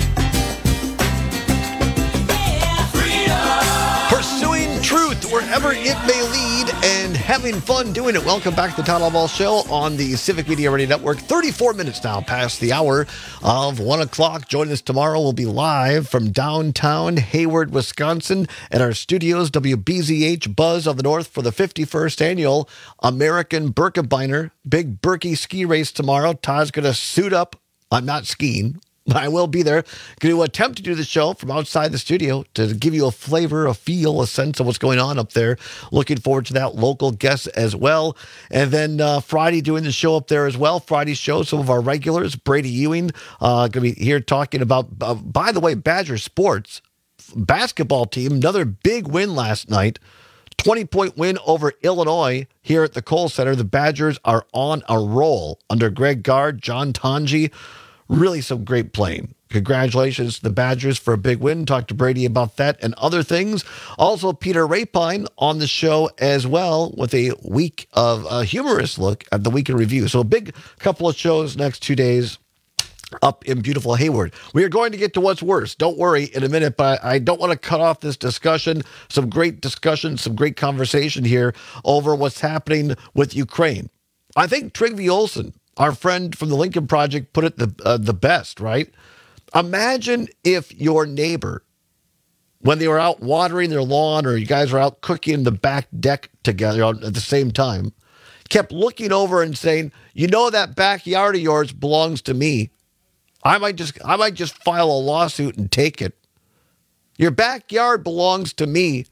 Wherever it may lead, and having fun doing it. Welcome back to the Todd Ball Show on the Civic Media Radio Network. thirty-four minutes now past the hour of one o'clock. Join us tomorrow. We'll be live from downtown Hayward, Wisconsin at our studios, W B Z H Buzz of the North, for the fifty-first annual American Birkebeiner Big Berkey Ski Race tomorrow. Todd's going to suit up. I'm not skiing. I will be there. Going to attempt to do the show from outside the studio to give you a flavor, a feel, a sense of what's going on up there. Looking forward to that. Local guests as well. And then uh, Friday doing the show up there as well. Friday's show, some of our regulars, Brady Ewing, uh, going to be here talking about, uh, by the way, Badger Sports basketball team, another big win last night. twenty-point win over Illinois here at the Kohl Center. The Badgers are on a roll under Greg Gard, John Tonji. Really some great playing. Congratulations to the Badgers for a big win. Talk to Brady about that and other things. Also, Peter Rapine on the show as well with a week of a humorous look at the week in review. So a big couple of shows next two days up in beautiful Hayward. We are going to get to what's worse. Don't worry in a minute, but I don't want to cut off this discussion. Some great discussion, some great conversation here over what's happening with Ukraine. I think Trygve Olsen, our friend from the Lincoln Project, put it the uh, the best, right? Imagine if your neighbor, when they were out watering their lawn or you guys were out cooking in the back deck together at the same time, kept looking over and saying, you know, that backyard of yours belongs to me. I might just I might just file a lawsuit and take it. Your backyard belongs to me.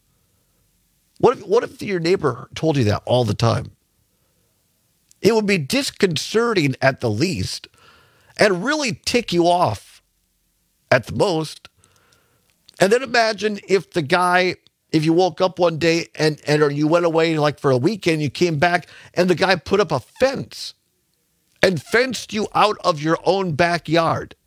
What if, what if your neighbor told you that all the time? It would be disconcerting at the least and really tick you off at the most. And then imagine if the guy, if you woke up one day and, and or you went away like for a weekend, you came back and the guy put up a fence and fenced you out of your own backyard.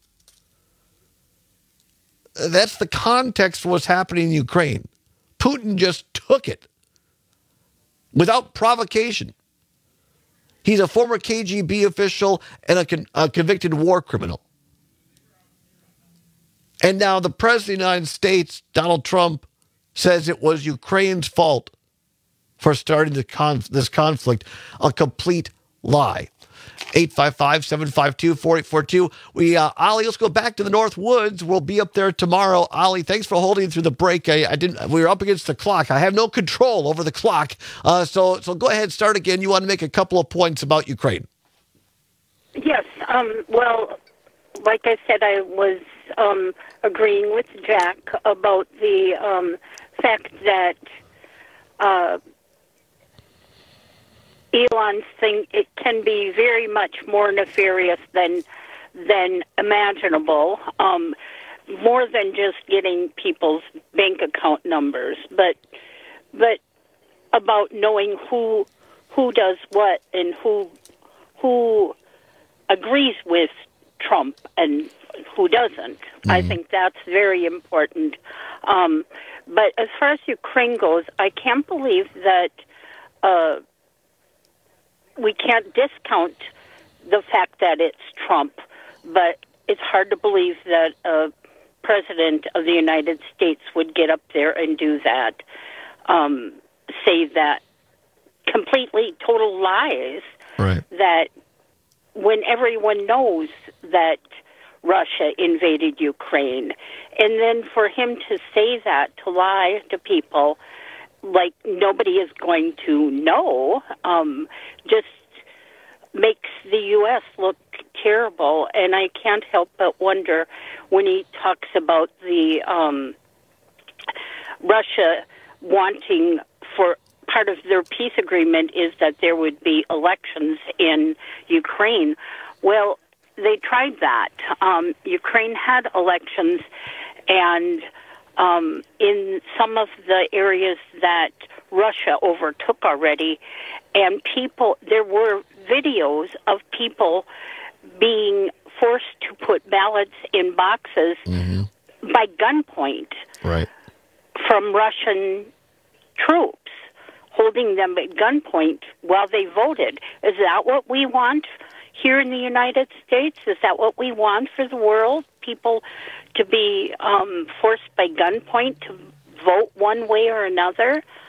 That's the context for what's happening in Ukraine. Putin just took it without provocation. He's a former K G B official and a, con- a convicted war criminal. And now the President of the United States, Donald Trump, says it was Ukraine's fault for starting the conf- this conflict. A complete lie. eight five five, seven five two, four eight four two. We, uh, Ollie, let's go back to the North Woods. We'll be up there tomorrow. Ollie, thanks for holding through the break. I, I didn't. We were up against the clock. I have no control over the clock. Uh, so, so go ahead, start again. You want to make a couple of points about Ukraine? Yes. Um, well, like I said, I was um, agreeing with Jack about the um, fact that uh, Elon's thing, it can be very much more nefarious than than imaginable, um, more than just getting people's bank account numbers, but but about knowing who who does what and who who agrees with Trump and who doesn't. Mm-hmm. I think that's very important. Um, but as far as Ukraine goes, I can't believe that uh, we can't discount the fact that it's Trump, but it's hard to believe that a president of the United States would get up there and do that, um, say that completely total lies, right, that when everyone knows that Russia invaded Ukraine. And then for him to say that, to lie to people like nobody is going to know, um, just makes the U S look terrible. And I can't help but wonder when he talks about the um, Russia wanting for part of their peace agreement is that there would be elections in Ukraine. Well, they tried that. Um, Ukraine had elections, and um, in some of the areas that Russia overtook already, and people, there were videos of people being forced to put ballots in boxes mm-hmm. by gunpoint, right, from Russian troops, holding them at gunpoint while they voted. Is that what we want here in the United States? Is that what we want for the world? People to be um, forced by gunpoint to vote one way or another?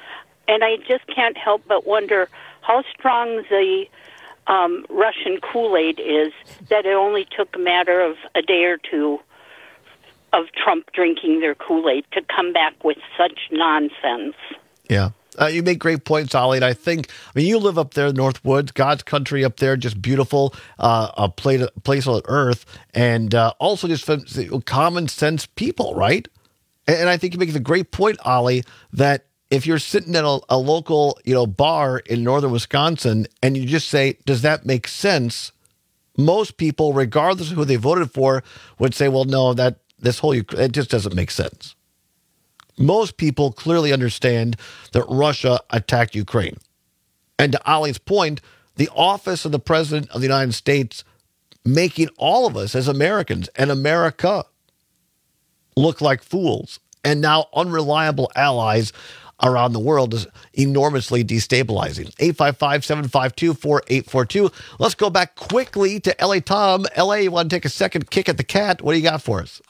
And I just can't help but wonder how strong the um, Russian Kool-Aid is, that it only took a matter of a day or two of Trump drinking their Kool-Aid to come back with such nonsense. Yeah. Uh, you make great points, Ollie, and I think, I mean, you live up there in North Woods, God's country up there, just beautiful, uh, a place, place on earth, and uh, also just common sense people, right? And, and I think you make the great point, Ollie, that if you're sitting at a, a local, you know, bar in northern Wisconsin and you just say, does that make sense? Most people, regardless of who they voted for, would say, well, no, that this whole, it just doesn't make sense. Most people clearly understand that Russia attacked Ukraine. And to Ollie's point, the office of the President of the United States making all of us as Americans and America look like fools and now unreliable allies around the world is enormously destabilizing. eight five five, seven five two, four eight four two. Let's go back quickly to L A Tom. L A, you want to take a second kick at the cat? What do you got for us?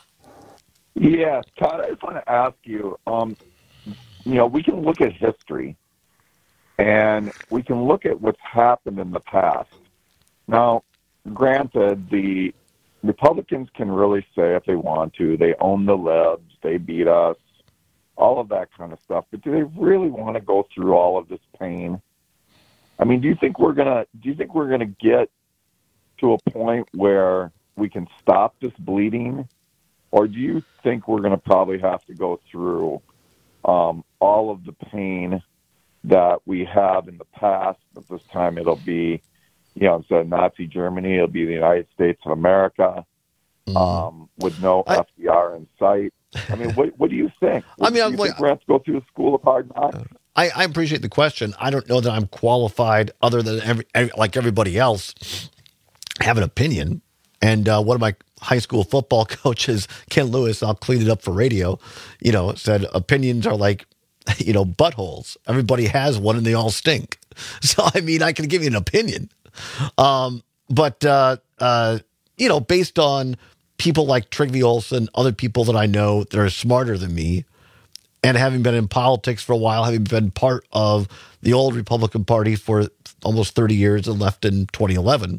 Yeah, Todd, I just want to ask you, um, you know, we can look at history and we can look at what's happened in the past. Now, granted, the Republicans can really say if they want to, they own the libs, they beat us, all of that kind of stuff. But do they really want to go through all of this pain? I mean, do you think we're gonna do you think we're gonna get to a point where we can stop this bleeding? Or do you think we're going to probably have to go through um, all of the pain that we have in the past, but this time it'll be, you know, instead of Nazi Germany, it'll be the United States of America, mm. um, with no I, F D R in sight? I mean, what, what do you think? What, I mean, do you I'm think like, we're going to have to go through the school of hard knocks? I, I appreciate the question. I don't know that I'm qualified, other than every, every, like everybody else, have an opinion. And uh, one of my high school football coaches, Ken Lewis, I'll clean it up for radio, you know, said opinions are like, you know, buttholes. Everybody has one and they all stink. So, I mean, I can give you an opinion. Um, but, uh, uh, you know, based on people like Trygve Olsen, other people that I know that are smarter than me, and having been in politics for a while, having been part of the old Republican Party for almost thirty years and left in twenty eleven,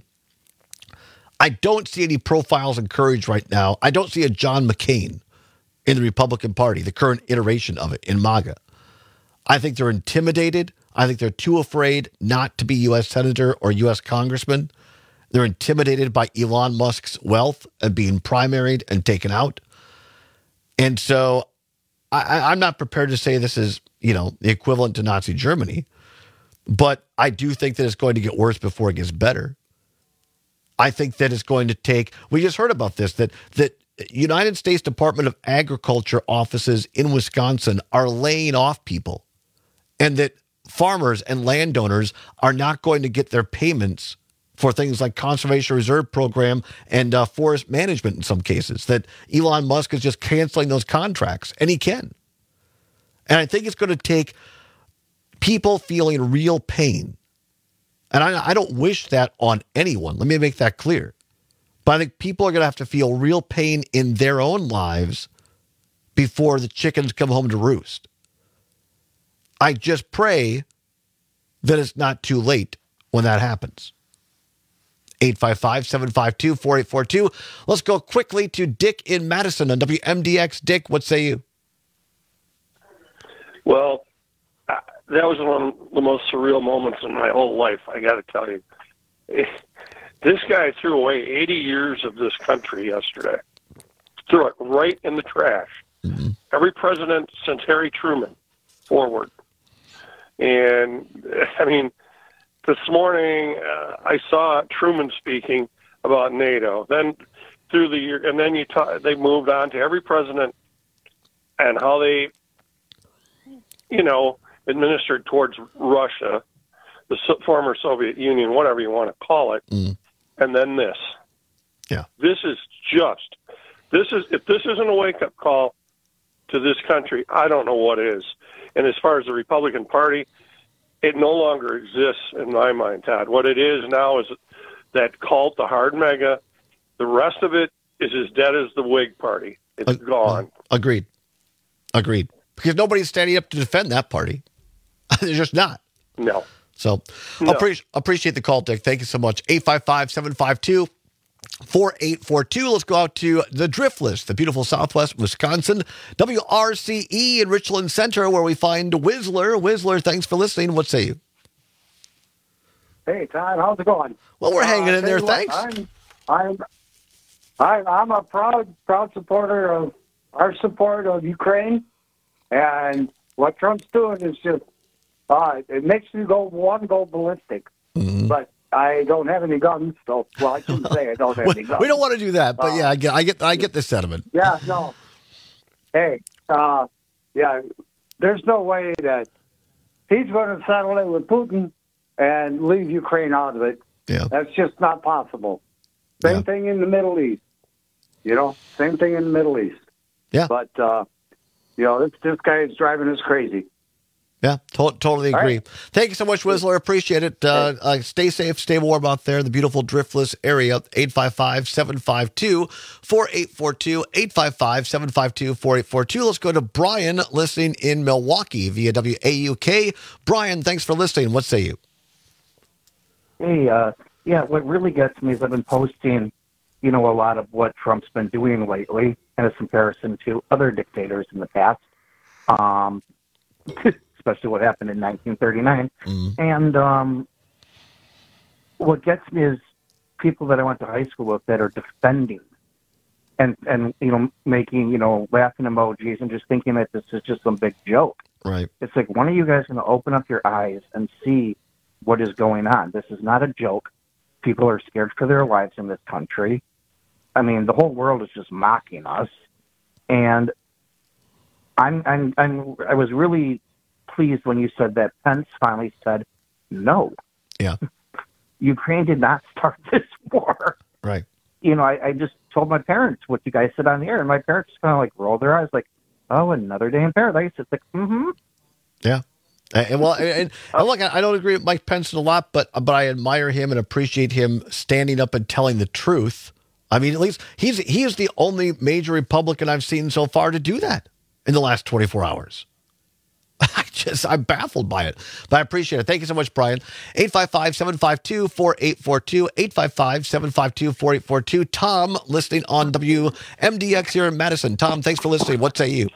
I don't see any profiles in courage right now. I don't see a John McCain in the Republican Party, the current iteration of it in MAGA. I think they're intimidated. I think they're too afraid not to be U S senator or U S congressman. They're intimidated by Elon Musk's wealth and being primaried and taken out. And so I, I'm not prepared to say this is, you know, the equivalent to Nazi Germany, but I do think that it's going to get worse before it gets better. I think that it's going to take, we just heard about this, that that United States Department of Agriculture offices in Wisconsin are laying off people, and that farmers and landowners are not going to get their payments for things like Conservation Reserve Program and uh, forest management in some cases, that Elon Musk is just canceling those contracts, and he can. And I think it's going to take people feeling real pain. And I, I don't wish that on anyone. Let me make that clear. But I think people are going to have to feel real pain in their own lives before the chickens come home to roost. I just pray that it's not too late when that happens. eight five five, seven five two, four eight four two. Let's go quickly to Dick in Madison on W M D X. Dick, what say you? Well, uh, that was one of the most surreal moments in my whole life, I got to tell you. This guy threw away eighty years of this country yesterday. Threw it right in the trash. Mm-hmm. Every president since Harry Truman forward. And, I mean, this morning uh, I saw Truman speaking about NATO. Then through the year, and then you ta- they moved on to every president and how they, you know, administered towards Russia, the so- former Soviet Union, whatever you want to call it. Mm. And then this. Yeah. This is just, this is, if this isn't a wake-up call to this country, I don't know what is. And as far as the Republican Party, it no longer exists in my mind, Todd. What it is now is that cult, the hard mega. The rest of it is as dead as the Whig Party. It's uh, gone. Agreed. Agreed. Because nobody's standing up to defend that party. They're just not. No. So No. appreciate appreciate the call, Dick. Thank you so much. eight five five, seven five two, four eight four two. Let's go out to the Driftless, the beautiful Southwest Wisconsin, W R C E in Richland Center, where we find Whistler. Whistler, thanks for listening. What say you? Hey, Todd, how's it going? Well, we're hanging Uh, in there. tell you Thanks. what, I'm, I'm, I'm, I'm a proud, proud supporter of our support of Ukraine, and what Trump's doing is just, uh, it makes me go one go ballistic. Mm-hmm. But I don't have any guns, so well, I shouldn't say I don't have any guns. We don't want to do that, but Uh, yeah, I get, I get, I get the sentiment. Yeah, no. Hey, uh, yeah, there's no way that he's going to settle it with Putin and leave Ukraine out of it. Yeah. That's just not possible. Same Yeah. thing in the Middle East. You know, same thing in the Middle East. Yeah. But, uh, you know, this, this guy is driving us crazy. Yeah, to- totally All agree. right. Thank you so much, Whistler. Appreciate it. Uh, uh, stay safe, stay warm out there in the beautiful Driftless area. eight five five, seven five two, four eight four two, eight five five, seven five two, four eight four two. Let's go to Brian listening in Milwaukee via W A U K. Brian, thanks for listening. What say you? Hey, uh, yeah, what really gets me is I've been posting, you know, a lot of what Trump's been doing lately in a comparison to other dictators in the past, um, especially what happened in nineteen thirty-nine. Mm. And um, what gets me is people that I went to high school with that are defending and, and you know, making, you know, laughing emojis and just thinking that this is just some big joke. Right. It's like, when are you guys going to open up your eyes and see what is going on? This is not a joke. People are scared for their lives in this country. I mean, the whole world is just mocking us. And I'm, I'm, I'm, I was really pleased when you said that Pence finally said no. Yeah. Ukraine did not start this war. Right. You know, I, I just told my parents what you guys said on the air, and my parents just kind of like rolled their eyes like, oh, another day in paradise. It's like, mm-hmm. Yeah. And, and well, and, and look, I don't agree with Mike Pence a lot, but but I admire him and appreciate him standing up and telling the truth. I mean, at least he's he is the only major Republican I've seen so far to do that in the last twenty-four hours. I just, I'm baffled by it, but I appreciate it. Thank you so much, Brian. eight five five, seven five two, four eight four two, eight five five, seven five two, four eight four two. Tom, listening on W M D X here in Madison. Tom, thanks for listening. What say you?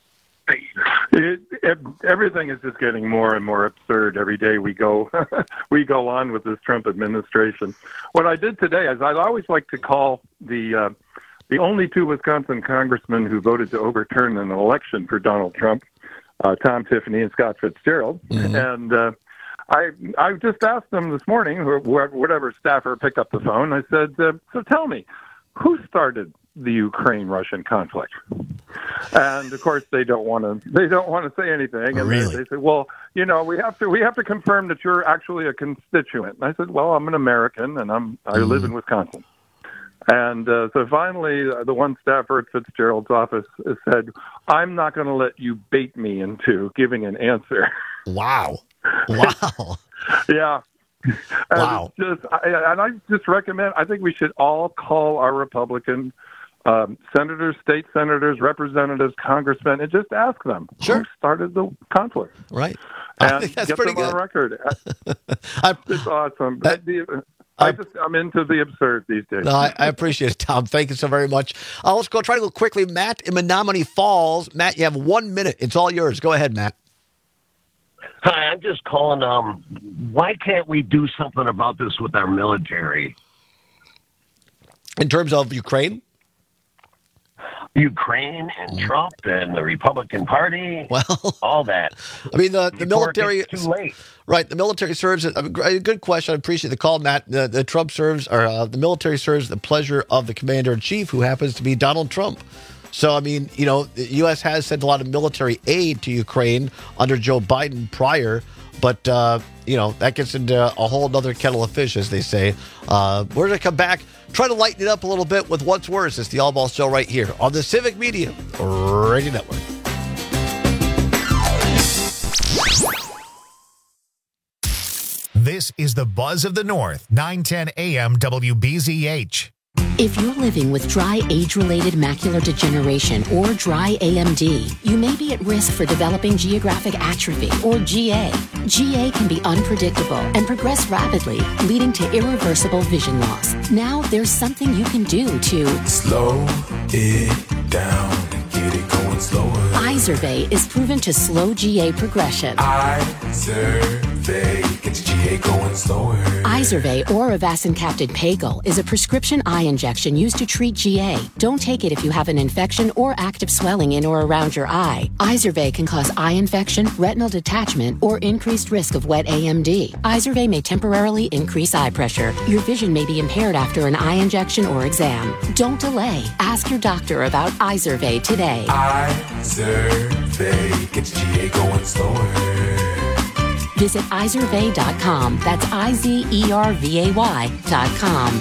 It, it, everything is just getting more and more absurd every day we go we go on with this Trump administration. What I did today is I'd always like to call the uh, the only two Wisconsin congressmen who voted to overturn an election for Donald Trump, uh, Tom Tiffany and Scott Fitzgerald, Mm-hmm. and uh, I I just asked them this morning, or whatever staffer picked up the phone. I said, uh, so tell me, who started the Ukraine-Russian conflict? And of course, they don't want to. They don't want to say anything. And Really? they, they say, "Well, you know, we have to. We have to confirm that you're actually a constituent." And I said, "Well, I'm an American, and I'm. I Mm. live in Wisconsin." And uh, so finally, uh, the one staffer at Fitzgerald's office said, "I'm not going to let you bait me into giving an answer." Wow! Wow! Yeah. And Wow. it's Just, I, and I just recommend, I think we should all call our Republican um, senators, state senators, representatives, congressmen, and just ask them Sure. who started the conflict. Right. I And think that's get pretty them on good. record. It's awesome. The- I just, I'm into the absurd these days. No, I, I appreciate it, Tom. Thank you so very much. Uh, let's go try to go quickly. Matt in Menominee Falls. Matt, you have one minute. It's all yours. Go ahead, Matt. Hi, I'm just calling. Um, why can't we do something about this with our military? In terms of Ukraine? Ukraine and Trump and the Republican Party, well, all that. I mean, the, the Before it military gets too late. Right, the military serves. A good question. I appreciate the call, Matt. The, the Trump serves, or uh, the military serves the pleasure of the commander in chief, who happens to be Donald Trump. So, I mean, you know, the U S has sent a lot of military aid to Ukraine under Joe Biden prior, but, uh, you know, that gets into a whole other kettle of fish, as they say. Uh, we're going to come back, try to lighten it up a little bit with What's Worse. It's the All Ball Show right here on the Civic Media Radio Network. This is the Buzz of the North, nine ten A M W B Z H. If you're living with dry age-related macular degeneration or dry A M D, you may be at risk for developing geographic atrophy or G A. G A can be unpredictable and progress rapidly, leading to irreversible vision loss. Now there's something you can do to slow it down and get it going slower. Izervay is proven to slow G A progression. Izervay gets G A going slower. Izervay or avacincaptad Pagel is a prescription eye injection used to treat G A. Don't take it if you have an infection or active swelling in or around your eye. Izervay can cause eye infection, retinal detachment, or increased risk of wet A M D. Izervay may temporarily increase eye pressure. Your vision may be impaired after an eye injection or exam. Don't delay. Ask your doctor about Izervay today. Izervay gets G A going slower. Visit izervay dot com. That's I Z E R V A Y dot com.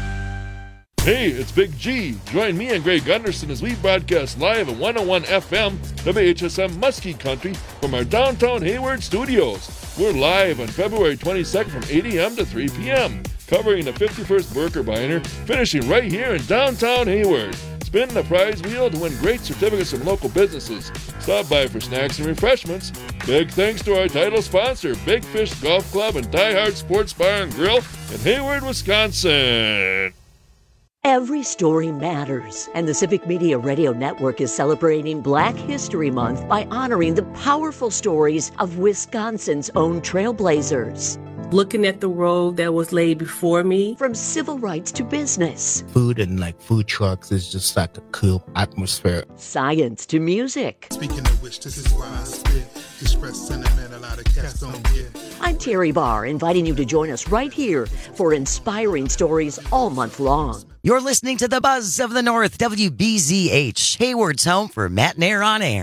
Hey, it's Big G. Join me and Greg Gunderson as we broadcast live at one oh one F M, W H S M Muskie Country from our downtown Hayward studios. We're live on February twenty-second from eight a.m. to three p.m., covering the fifty-first Worker Biner, finishing right here in downtown Hayward. Spin the prize wheel to win great certificates from local businesses. Stop by for snacks and refreshments. Big thanks to our title sponsor, Big Fish Golf Club and Die Hard Sports Bar and Grill in Hayward, Wisconsin. Every story matters, and the Civic Media Radio Network is celebrating Black History Month by honoring the powerful stories of Wisconsin's own trailblazers. Looking at the road that was laid before me. From civil rights to business. Food and like food trucks is just like a cool atmosphere. Science to music. Speaking of which, this is why I spit. Express sentiment a lot of cats don't get. I'm Terry Barr, inviting you to join us right here for inspiring stories all month long. You're listening to the Buzz of the North, W B Z H, Hayward's home for Matt Nair on Air.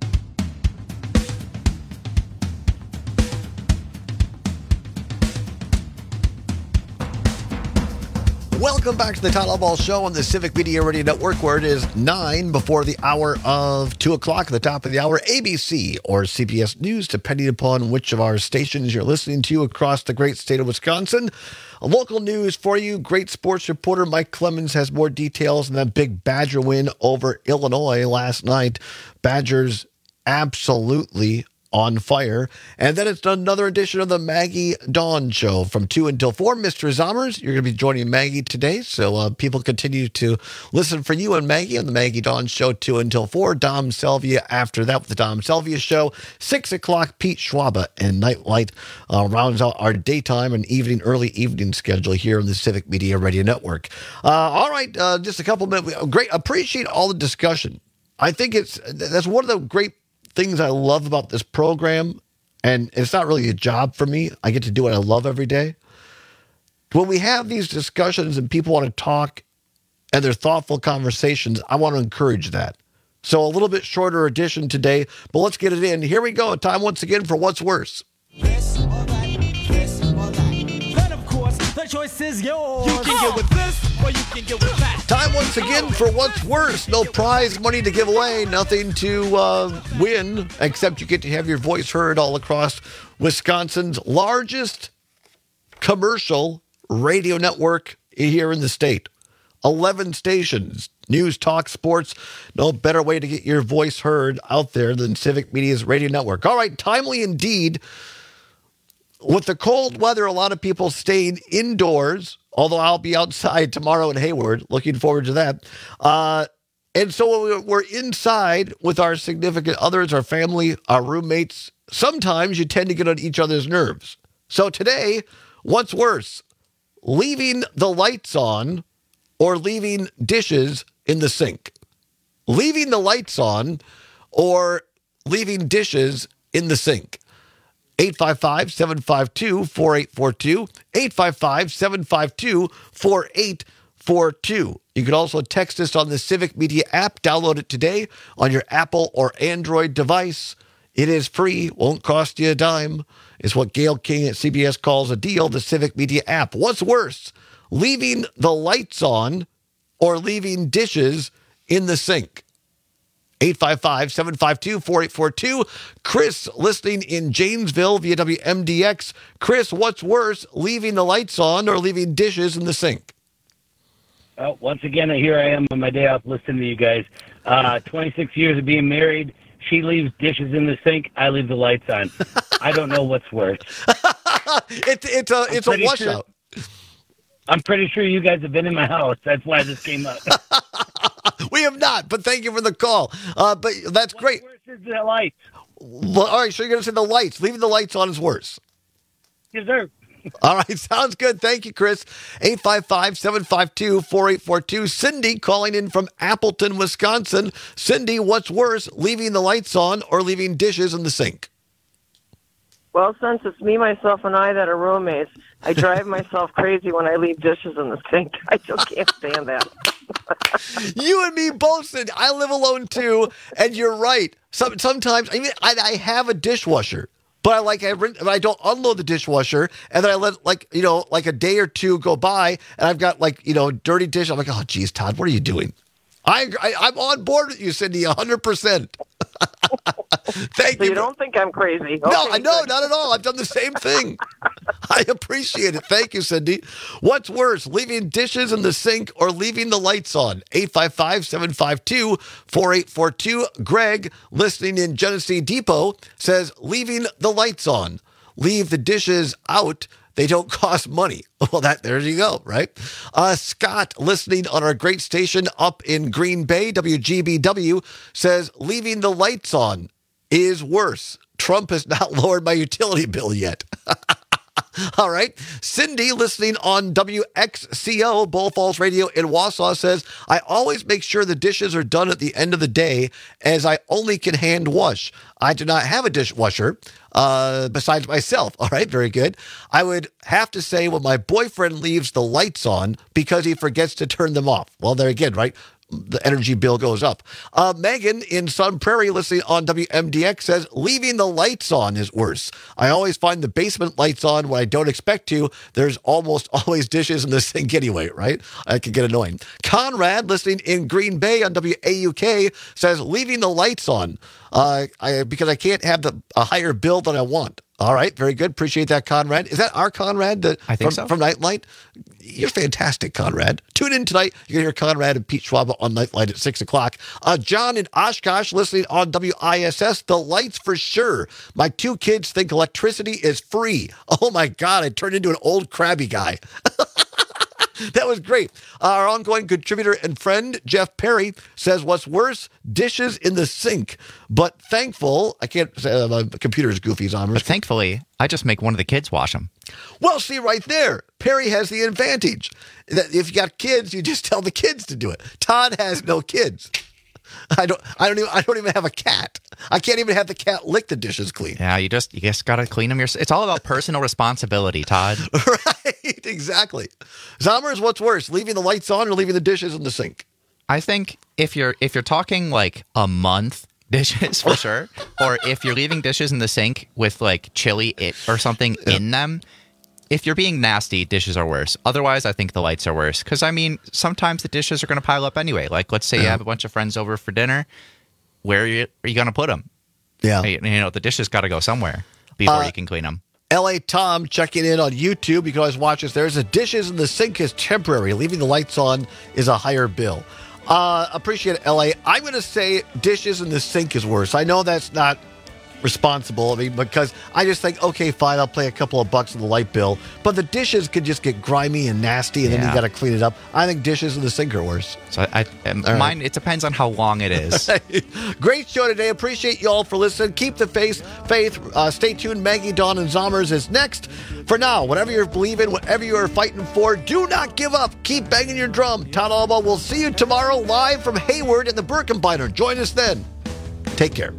Welcome back to the Todd Ball Show on the Civic Media Radio Network, where it is nine before the hour of two o'clock. At the top of the hour, A B C or C B S News, depending upon which of our stations you're listening to across the great state of Wisconsin. A local news for you. Great sports reporter Mike Clemens has more details on that big Badger win over Illinois last night. Badgers absolutely on fire. And then it's another edition of the Maggie Dawn Show from two until four. Mister Zommers, you're going to be joining Maggie today, so uh, people continue to listen for you and Maggie on the Maggie Dawn Show two until four. Dom Selvia after that with the Dom Selvia Show. six o'clock, Pete Schwaba and Nightlight uh, rounds out our daytime and evening, early evening schedule here on the Civic Media Radio Network. Uh, all right, uh, just a couple minutes. Great. Appreciate all the discussion. I think it's that's one of the great things I love about this program, and it's not really a job for me. I get to do what I love every day. When we have these discussions and people want to talk and they're thoughtful conversations, I want to encourage that. So a little bit shorter edition today, but let's get it in. Here we go. Time once again for What's Worse. This or that, this or that. Then, of course, the choice is yours. You can get with this or you can get with that. Time once again for What's Worse. No prize money to give away, nothing to uh, win, except you get to have your voice heard all across Wisconsin's largest commercial radio network here in the state. eleven stations, news, talk, sports. No better way to get your voice heard out there than Civic Media's radio network. All right, timely indeed. With the cold weather, a lot of people staying indoors, although I'll be outside tomorrow in Hayward. Looking forward to that. Uh, and so we're inside with our significant others, our family, our roommates. Sometimes you tend to get on each other's nerves. So today, what's worse, leaving the lights on or leaving dishes in the sink? Leaving the lights on or leaving dishes in the sink? eight five five, seven five two, four eight four two, eight five five, seven five two, four eight four two. You can also text us on the Civic Media app. Download it today on your Apple or Android device. It is free, won't cost you a dime. It's what Gail King at C B S calls a deal, the Civic Media app. What's worse, leaving the lights on or leaving dishes in the sink? eight five five, seven five two, four eight four two. Chris, listening in Janesville via W M D X. Chris, what's worse, leaving the lights on or leaving dishes in the sink? Oh, once again, here I am on my day off listening to you guys. Uh, twenty-six years of being married. She leaves dishes in the sink. I leave the lights on. I don't know what's worse. it's it's a it's a washout. Sure, I'm pretty sure you guys have been in my house. That's why this came up. We have not, but thank you for the call. Uh, but that's what's great. Worse is the lights. Well, all right, so you're going to say the lights. Leaving the lights on is worse. Yes, sir. All right, sounds good. Thank you, Chris. eight five five, seven five two, four eight four two. Cindy calling in from Appleton, Wisconsin. Cindy, what's worse, leaving the lights on or leaving dishes in the sink? Well, since it's me, myself, and I that are roommates, I drive myself crazy when I leave dishes in the sink. I just can't stand that. You and me both, Cindy. I live alone, too, and you're right. Some, sometimes, I mean, I, I have a dishwasher. But I like I, I don't unload the dishwasher, and then I let like you know like a day or two go by, and I've got like you know dirty dish. I'm like, oh geez, Todd, what are you doing? I, I I'm on board with you, Cindy, a hundred percent. Thank so you. You don't think I'm crazy? No, Okay, no, good. not at all. I've done the same thing. I appreciate it. Thank you, Cindy. What's worse, leaving dishes in the sink or leaving the lights on? eight five five, seven five two, four eight four two. Greg, listening in Genesee Depot, says leaving the lights on. Leave the dishes out. They don't cost money. Well, that there you go, right? Uh, Scott, listening on our great station up in Green Bay, W G B W, says leaving the lights on is worse. Trump has not lowered my utility bill yet. All right. Cindy, listening on W X C O, Bull Falls Radio in Wausau, says, I always make sure the dishes are done at the end of the day, as I only can hand wash. I do not have a dishwasher uh, besides myself. All right. Very good. I would have to say when my boyfriend leaves the lights on because he forgets to turn them off. Well, there again, right? The energy bill goes up. Uh, Megan in Sun Prairie, listening on W M D X, says leaving the lights on is worse. I always find the basement lights on when I don't expect to. There's almost always dishes in the sink anyway, right? That can get annoying. Conrad, listening in Green Bay on W A U K, says leaving the lights on uh, I, because I can't have the, a higher bill than I want. All right, very good. Appreciate that, Conrad. Is that our Conrad? That, I think from, so. From Nightlight? You're fantastic, Conrad. Tune in tonight. You're going to hear Conrad and Pete Schwab on Nightlight at six o'clock. Uh, John in Oshkosh, listening on W I S S. The lights for sure. My two kids think electricity is free. Oh, my God. I turned into an old crabby guy. That was great. Our ongoing contributor and friend, Jeff Perry, says what's worse, dishes in the sink. But thankful, I can't say uh, my computer is goofy, Zombers. But thankfully, I just make one of the kids wash them. Well, see, right there, Perry has the advantage. That if you got kids, you just tell the kids to do it. Todd has no kids. I don't. I don't even. I don't even have a cat. I can't even have the cat lick the dishes clean. Yeah, you just you just gotta clean them yourself. It's all about personal responsibility, Todd. Right. Exactly. Zombers, what's worse, leaving the lights on or leaving the dishes in the sink? I think if you're if you're talking like a month, dishes for sure, or if you're leaving dishes in the sink with like chili it or something yeah. in them. If you're being nasty, dishes are worse. Otherwise, I think the lights are worse. Because, I mean, sometimes the dishes are going to pile up anyway. Like, let's say yeah. you have a bunch of friends over for dinner. Where are you, are you going to put them? Yeah. You know, the dishes got to go somewhere before uh, you can clean them. L A Tom checking in on YouTube. You can always watch us. There's the dishes in the sink is temporary. Leaving the lights on is a higher bill. Uh, appreciate it, L A. I'm going to say dishes in the sink is worse. I know that's not responsible. I mean, because I just think, okay, fine, I'll pay a couple of bucks on the light bill. But the dishes could just get grimy and nasty, and yeah. then you got to clean it up. I think dishes in the sink are worse. So I, I mine, right. It depends on how long it is. Great show today. Appreciate you all for listening. Keep the faith. Faith. Uh, stay tuned. Maggie, Dawn, and Zombers is next. For now, whatever you're believing, whatever you are fighting for, do not give up. Keep banging your drum. Todd Alba will see you tomorrow live from Hayward in the Birkenbiner. Join us then. Take care.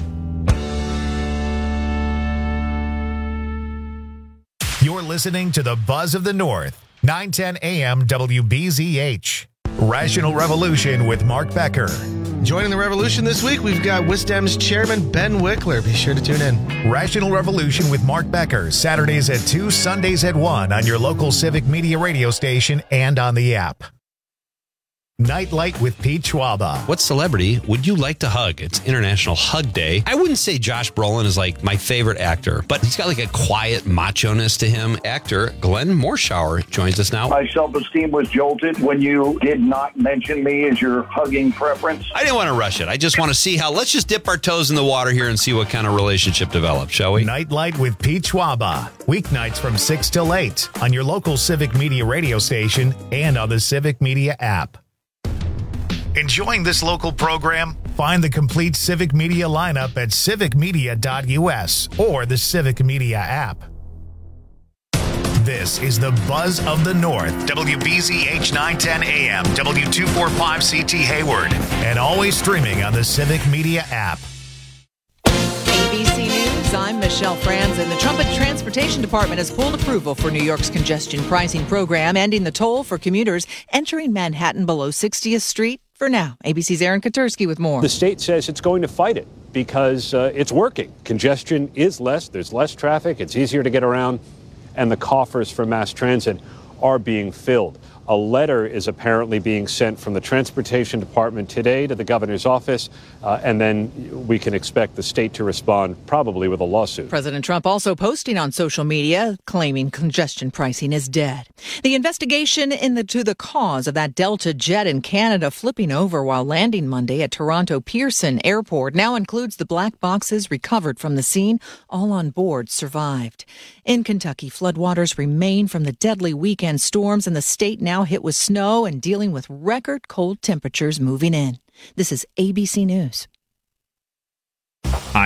You're listening to the Buzz of the North, nine ten A M W B Z H. Rational Revolution with Mark Becker. Joining the revolution this week, we've got WisDem's chairman, Ben Wickler. Be sure to tune in. Rational Revolution with Mark Becker, Saturdays at two, Sundays at one on your local Civic Media radio station and on the app. Nightlight with Pete Schwaba. What celebrity would you like to hug? It's International Hug Day. I wouldn't say Josh Brolin is like my favorite actor, but he's got like a quiet macho-ness to him. Actor Glenn Morshower joins us now. My self-esteem was jolted when you did not mention me as your hugging preference. I didn't want to rush it. I just want to see how, let's just dip our toes in the water here and see what kind of relationship develops, shall we? Nightlight with Pete Schwaba. Weeknights from six till eight on your local Civic Media radio station and on the Civic Media app. Enjoying this local program? Find the complete Civic Media lineup at civic media dot u s or the Civic Media app. This is the Buzz of the North, W B Z H nine ten A M, W two forty-five C T Hayward, and always streaming on the Civic Media app. A B C News, I'm Michelle Franzen. The Trump Transportation Department has pulled approval for New York's congestion pricing program, ending the toll for commuters entering Manhattan below sixtieth Street for now. A B C's Aaron Katersky with more. The state says it's going to fight it because uh, it's working. Congestion is less. There's less traffic. It's easier to get around. And the coffers for mass transit are being filled. A letter is apparently being sent from the Transportation Department today to the governor's office, uh, and then we can expect the state to respond probably with a lawsuit. President Trump also posting on social media claiming congestion pricing is dead. The investigation into the cause of that Delta jet in Canada flipping over while landing Monday at Toronto Pearson Airport now includes the black boxes recovered from the scene. All on board survived. In Kentucky, floodwaters remain from the deadly weekend storms, and the state now hit with snow and dealing with record cold temperatures moving in. This is A B C News.